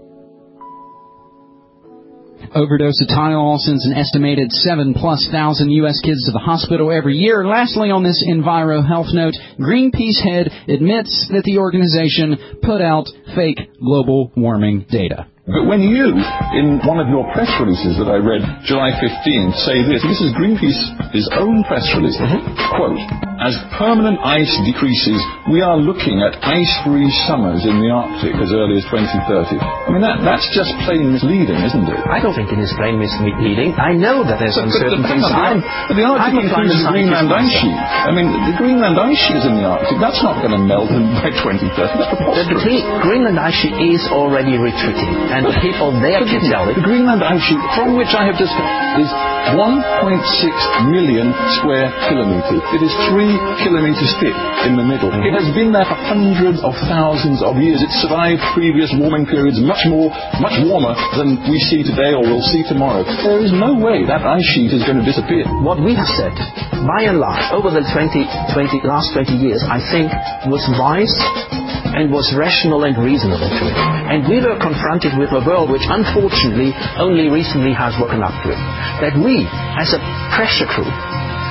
Overdose of Tylenol sends an estimated 7,000+ U.S. kids to the hospital every year. Lastly, on this EnviroHealth note, Greenpeace head admits that the organization put out fake global warming data. But when you, in one of your press releases that I read July 15th, say this is Greenpeace's own press release, quote, as permanent ice decreases, we are looking at ice-free summers in the Arctic as early as 2030. I mean, that's just plain misleading, isn't it? I don't think it is plain misleading. I know that there's uncertainties. But the Arctic includes the Greenland ice sheet. I mean, the Greenland ice sheet is in the Arctic. That's not going to melt by 2030. That's preposterous. The Greenland ice sheet is already retreating. And the people there can tell it. The Greenland ice sheet, from which I have just is 1.6 million square kilometers. It is 3 kilometers thick in the middle. It has been there for hundreds of thousands of years. It survived previous warming periods much warmer than we see today or will see tomorrow. There is no way that ice sheet is going to disappear. What we have said, by and large, over the last 20 years, I think was wise and was rational and reasonable to it. And we were confronted with a world which unfortunately only recently has woken up to it. That we, as a pressure crew,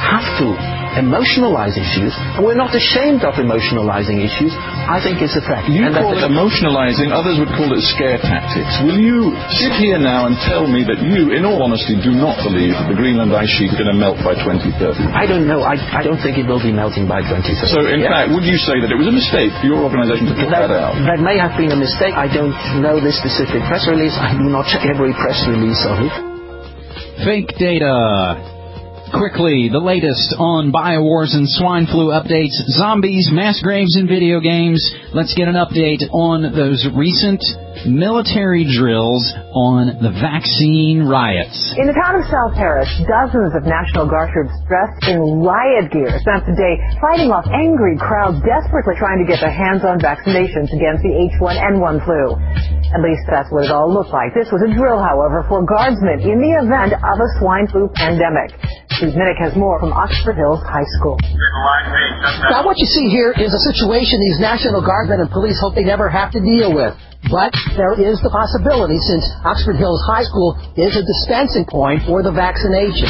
have to emotionalize issues, and we're not ashamed of emotionalizing issues, I think is a threat. You call it emotionalizing, others would call it scare tactics. Will you sit here now and tell me that you, in all honesty, do not believe that the Greenland ice sheet is going to melt by 2030? I don't know. I don't think it will be melting by 2030. So, in fact, would you say that it was a mistake for your organisation to put that out? That may have been a mistake. I don't know this specific press release. I do not check every press release of it. Fake data. Quickly, the latest on biowars and swine flu updates, zombies, mass graves in video games. Let's get an update on those recent military drills on the vaccine riots. In the town of South Paris, dozens of National Guard troops dressed in riot gear spent the day fighting off angry crowds desperately trying to get their hands on vaccinations against the H1N1 flu. At least that's what it all looked like. This was a drill, however, for guardsmen in the event of a swine flu pandemic. Steve Minnick has more from Oxford Hills High School. Now what you see here is a situation these National Guardsmen and police hope they never have to deal with. But there is the possibility, since Oxford Hills High School is a dispensing point for the vaccination.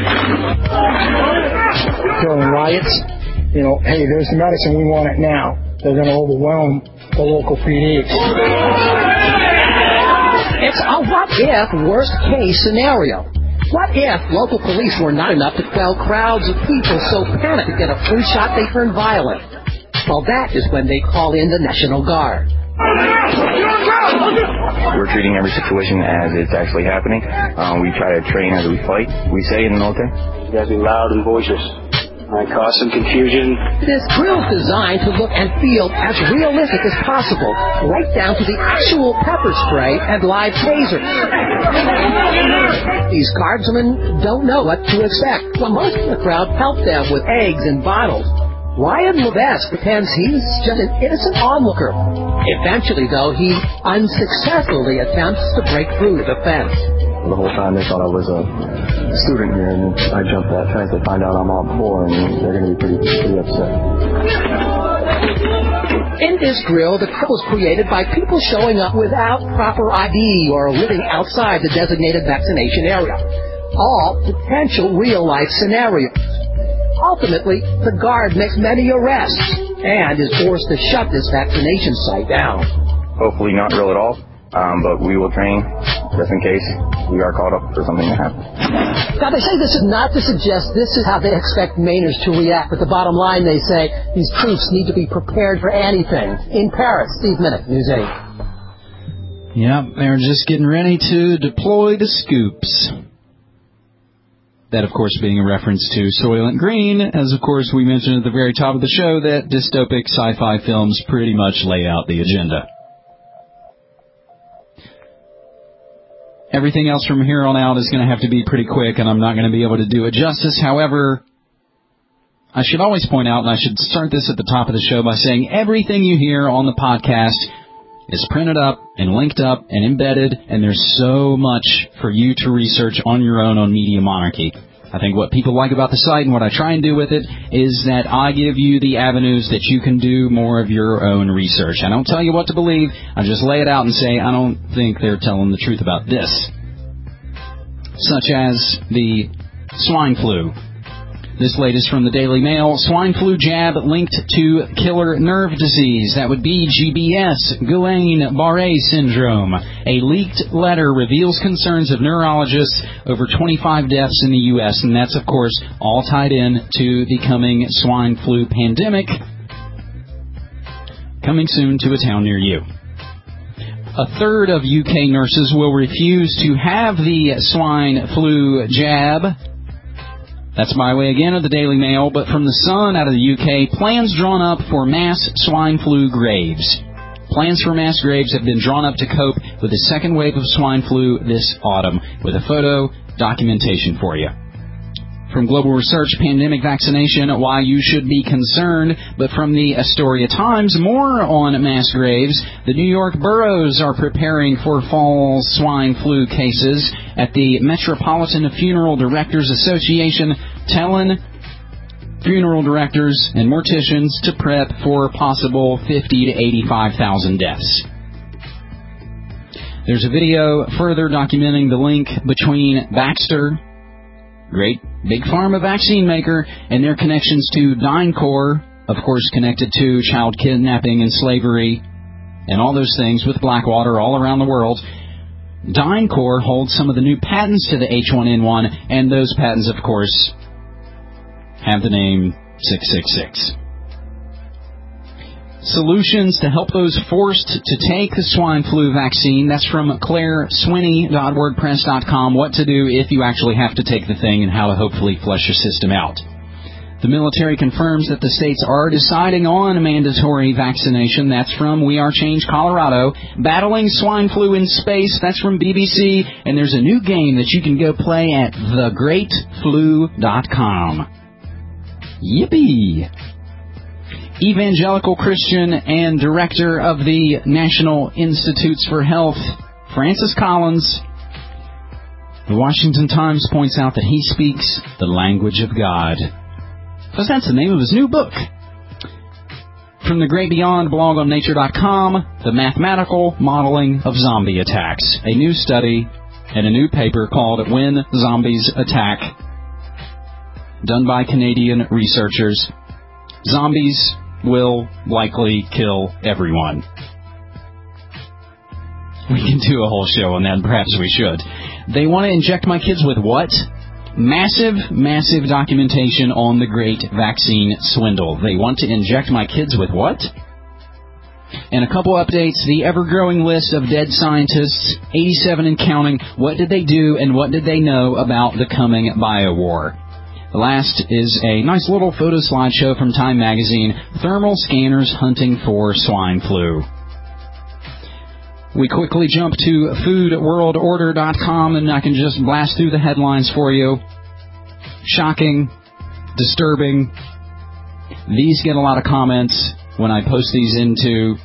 During riots, hey, there's the medicine, we want it now. They're going to overwhelm the local PD. It's a what-if, worst-case scenario. What if local police were not enough to quell crowds of people so panicked to get a flu shot they turn violent? Well, that is when they call in the National Guard. We're treating every situation as it's actually happening. We try to train as we fight. We say in the military, you gotta be loud and boisterous. Might cause some confusion. This drill is designed to look and feel as realistic as possible, right down to the actual pepper spray and live tasers. These guardsmen don't know what to expect, so most of the crowd help them with eggs and bottles. Ryan Levesque pretends he's just an innocent onlooker. Eventually, though, he unsuccessfully attempts to break through the fence. The whole time they thought I was a student here, and I jumped that fence. They find out I'm on board, and they're going to be pretty upset. In this drill, the trouble is created by people showing up without proper ID or living outside the designated vaccination area. All potential real-life scenarios. Ultimately, the Guard makes many arrests and is forced to shut this vaccination site down. Hopefully not real at all, but we will train just in case we are caught up for something to happen. Now, they say this is not to suggest this is how they expect Mainers to react, but the bottom line, they say, these troops need to be prepared for anything. In Paris, Steve Minnick, News 8. Yep, they're just getting ready to deploy the scoops. That, of course, being a reference to Soylent Green, as, of course, we mentioned at the very top of the show that dystopic sci-fi films pretty much lay out the agenda. Everything else from here on out is going to have to be pretty quick, and I'm not going to be able to do it justice. However, I should always point out, and I should start this at the top of the show by saying everything you hear on the podcast is printed up and linked up and embedded, and there's so much for you to research on your own on Media Monarchy. I think what people like about the site and what I try and do with it is that I give you the avenues that you can do more of your own research. I don't tell you what to believe. I just lay it out and say, I don't think they're telling the truth about this. Such as the swine flu. This latest from the Daily Mail, swine flu jab linked to killer nerve disease. That would be GBS, Guillain-Barré syndrome. A leaked letter reveals concerns of neurologists over 25 deaths in the U.S., and that's, of course, all tied in to the coming swine flu pandemic coming soon to a town near you. A third of UK nurses will refuse to have the swine flu jab. That's by way, again, of the Daily Mail, but from the Sun out of the UK, plans drawn up for mass swine flu graves. Plans for mass graves have been drawn up to cope with the second wave of swine flu this autumn, with a photo documentation for you. From Global Research, pandemic vaccination, why you should be concerned. But from the Astoria Times, more on mass graves. The New York boroughs are preparing for fall swine flu cases at the Metropolitan Funeral Directors Association, telling funeral directors and morticians to prep for possible 50,000 to 85,000 deaths. There's a video further documenting the link between Baxter great big pharma vaccine maker, and their connections to DynCorp, of course connected to child kidnapping and slavery and all those things with Blackwater all around the world. DynCorp holds some of the new patents to the H1N1, and those patents, of course, have the name 666. Solutions to help those forced to take the swine flu vaccine. That's from claireswinney.wordpress.com. What to do if you actually have to take the thing and how to hopefully flush your system out. The military confirms that the states are deciding on a mandatory vaccination. That's from We Are Change Colorado. Battling swine flu in space. That's from BBC. And there's a new game that you can go play at thegreatflu.com. Yippee! Evangelical Christian and director of the National Institutes for Health, Francis Collins. The Washington Times points out that he speaks the language of God, because that's the name of his new book. From the Great Beyond blog on Nature.com, The Mathematical Modeling of Zombie Attacks, a new study and a new paper called When Zombies Attack, done by Canadian researchers. Zombies will likely kill everyone. We can do a whole show on that, and perhaps we should. They want to inject my kids with what? Massive documentation on the great vaccine swindle. They want to inject my kids with what? And a couple updates. The ever-growing list of dead scientists, 87 and counting. What did they do and what did they know about the coming biowar? The last is a nice little photo slideshow from Time Magazine, thermal scanners hunting for swine flu. We quickly jump to foodworldorder.com, and I can just blast through the headlines for you. Shocking, disturbing. These get a lot of comments when I post these into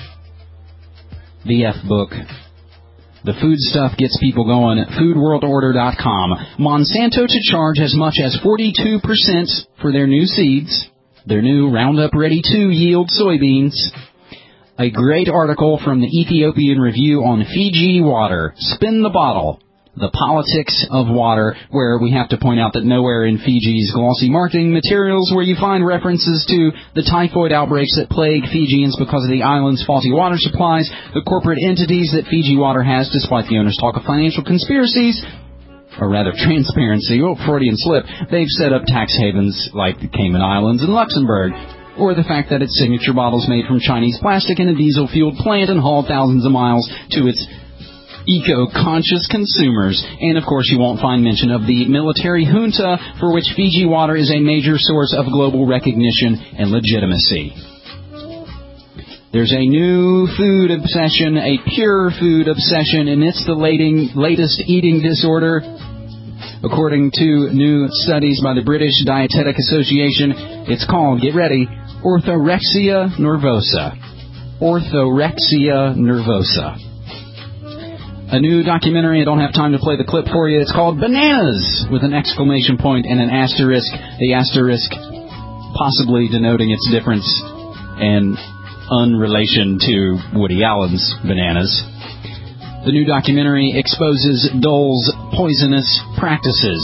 the F-book. The food stuff gets people going. Foodworldorder.com. Monsanto to charge as much as 42% for their new seeds, their new Roundup Ready 2 yield soybeans. A great article from the Ethiopian Review on Fiji water. Spin the bottle. The politics of water, where we have to point out that nowhere in Fiji's glossy marketing materials where you find references to the typhoid outbreaks that plague Fijians because of the island's faulty water supplies, the corporate entities that Fiji Water has, despite the owners' talk of financial conspiracies, or rather transparency, Freudian slip, they've set up tax havens like the Cayman Islands and Luxembourg, or the fact that its signature bottles made from Chinese plastic in a diesel-fueled plant and hauled thousands of miles to its eco-conscious consumers. And, of course, you won't find mention of the military junta, for which Fiji Water is a major source of global recognition and legitimacy. There's a new food obsession, a pure food obsession, and it's the latest eating disorder. According to new studies by the British Dietetic Association, it's called, get ready, orthorexia nervosa. Orthorexia nervosa. A new documentary, I don't have time to play the clip for you, it's called Bananas, with an exclamation point and an asterisk, the asterisk possibly denoting its difference and unrelation to Woody Allen's Bananas. The new documentary exposes Dole's poisonous practices.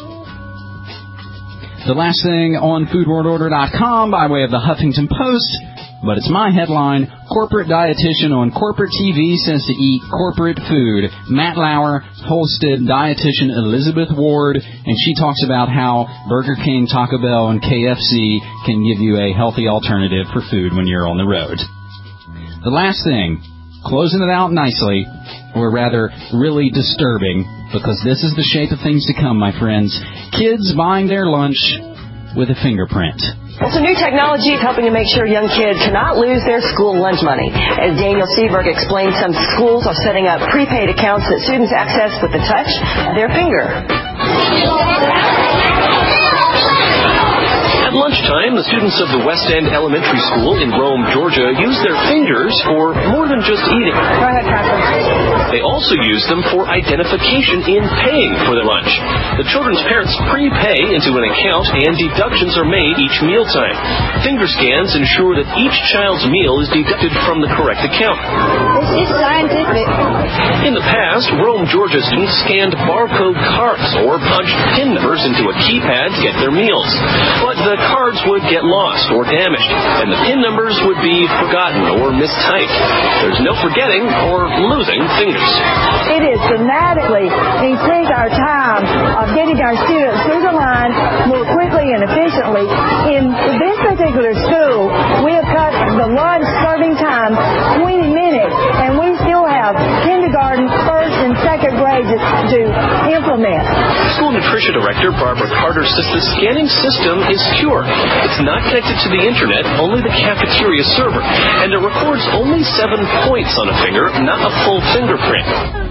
The last thing on foodworldorder.com by way of the Huffington Post, but it's my headline, corporate dietitian on corporate TV says to eat corporate food. Matt Lauer hosted dietitian Elizabeth Ward, and she talks about how Burger King, Taco Bell, and KFC can give you a healthy alternative for food when you're on the road. The last thing, closing it out nicely, or rather really disturbing, because this is the shape of things to come, my friends. Kids buying their lunch with a fingerprint. Well, some new technology is helping to make sure young kids cannot lose their school lunch money. As Daniel Seberg explained, some schools are setting up prepaid accounts that students access with the touch of their finger. A At lunchtime, the students of the West End Elementary School in Rome, Georgia, use their fingers for more than just eating. Go ahead, Patrick. They also use them for identification in paying for their lunch. The children's parents prepay into an account and deductions are made each mealtime. Finger scans ensure that each child's meal is deducted from the correct account. It's scientific. In the past, Rome, Georgia students scanned barcode cards or punched PIN numbers into a keypad to get their meals. But the cards would get lost or damaged, and the PIN numbers would be forgotten or mistyped. There's no forgetting or losing fingers. It is dramatically increased our time of getting our students through the line more quickly and efficiently. In this particular school, we have cut the lunch serving time 20 minutes, and we still have kindergarten, first and second grades to implement. School Nutrition Director Barbara Carter says the scanning system is secure. It's not connected to the internet, only the cafeteria server, and it records only 7 points on a finger, not a full fingerprint.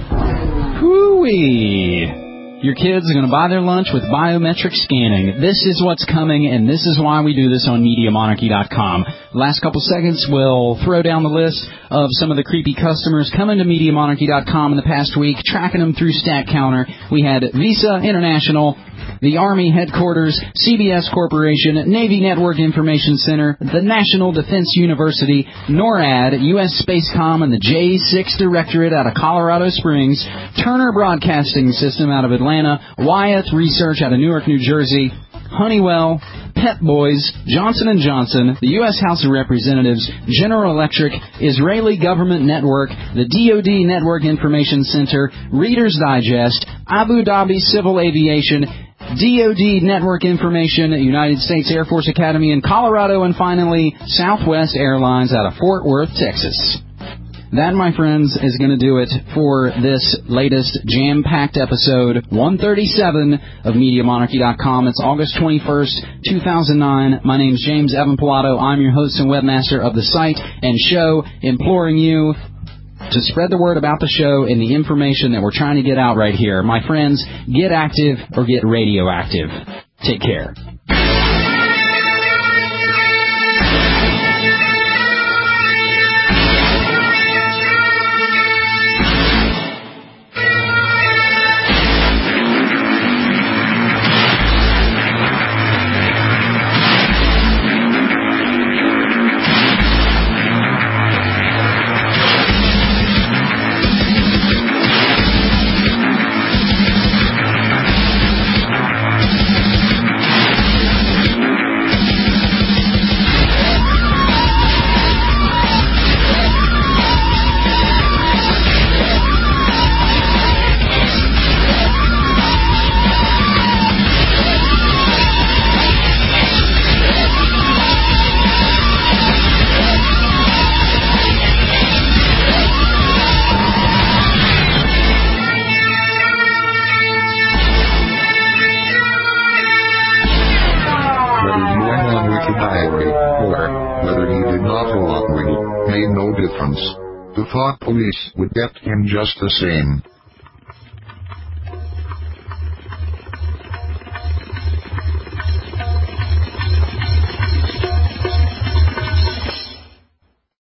Hoo-wee! Your kids are going to buy their lunch with biometric scanning. This is what's coming, and this is why we do this on MediaMonarchy.com. Last couple seconds, we'll throw down the list of some of the creepy customers coming to MediaMonarchy.com in the past week, tracking them through StatCounter. We had Visa International, the Army Headquarters, CBS Corporation, Navy Network Information Center, the National Defense University, NORAD, U.S. Spacecom, and the J6 Directorate out of Colorado Springs, Turner Broadcasting System out of Atlanta, Wyeth Research out of Newark, New Jersey, Honeywell, Pep Boys, Johnson & Johnson, the U.S. House of Representatives, General Electric, Israeli Government Network, the DoD Network Information Center, Reader's Digest, Abu Dhabi Civil Aviation, DoD Network Information, United States Air Force Academy in Colorado, and finally, Southwest Airlines out of Fort Worth, Texas. That, my friends, is going to do it for this latest jam-packed episode 137 of MediaMonarchy.com. It's August 21st, 2009. My name's James Evan Pilato. I'm your host and webmaster of the site and show, imploring you to spread the word about the show and the information that we're trying to get out right here. My friends, get active or get radioactive. Take care. The thought police would get him just the same.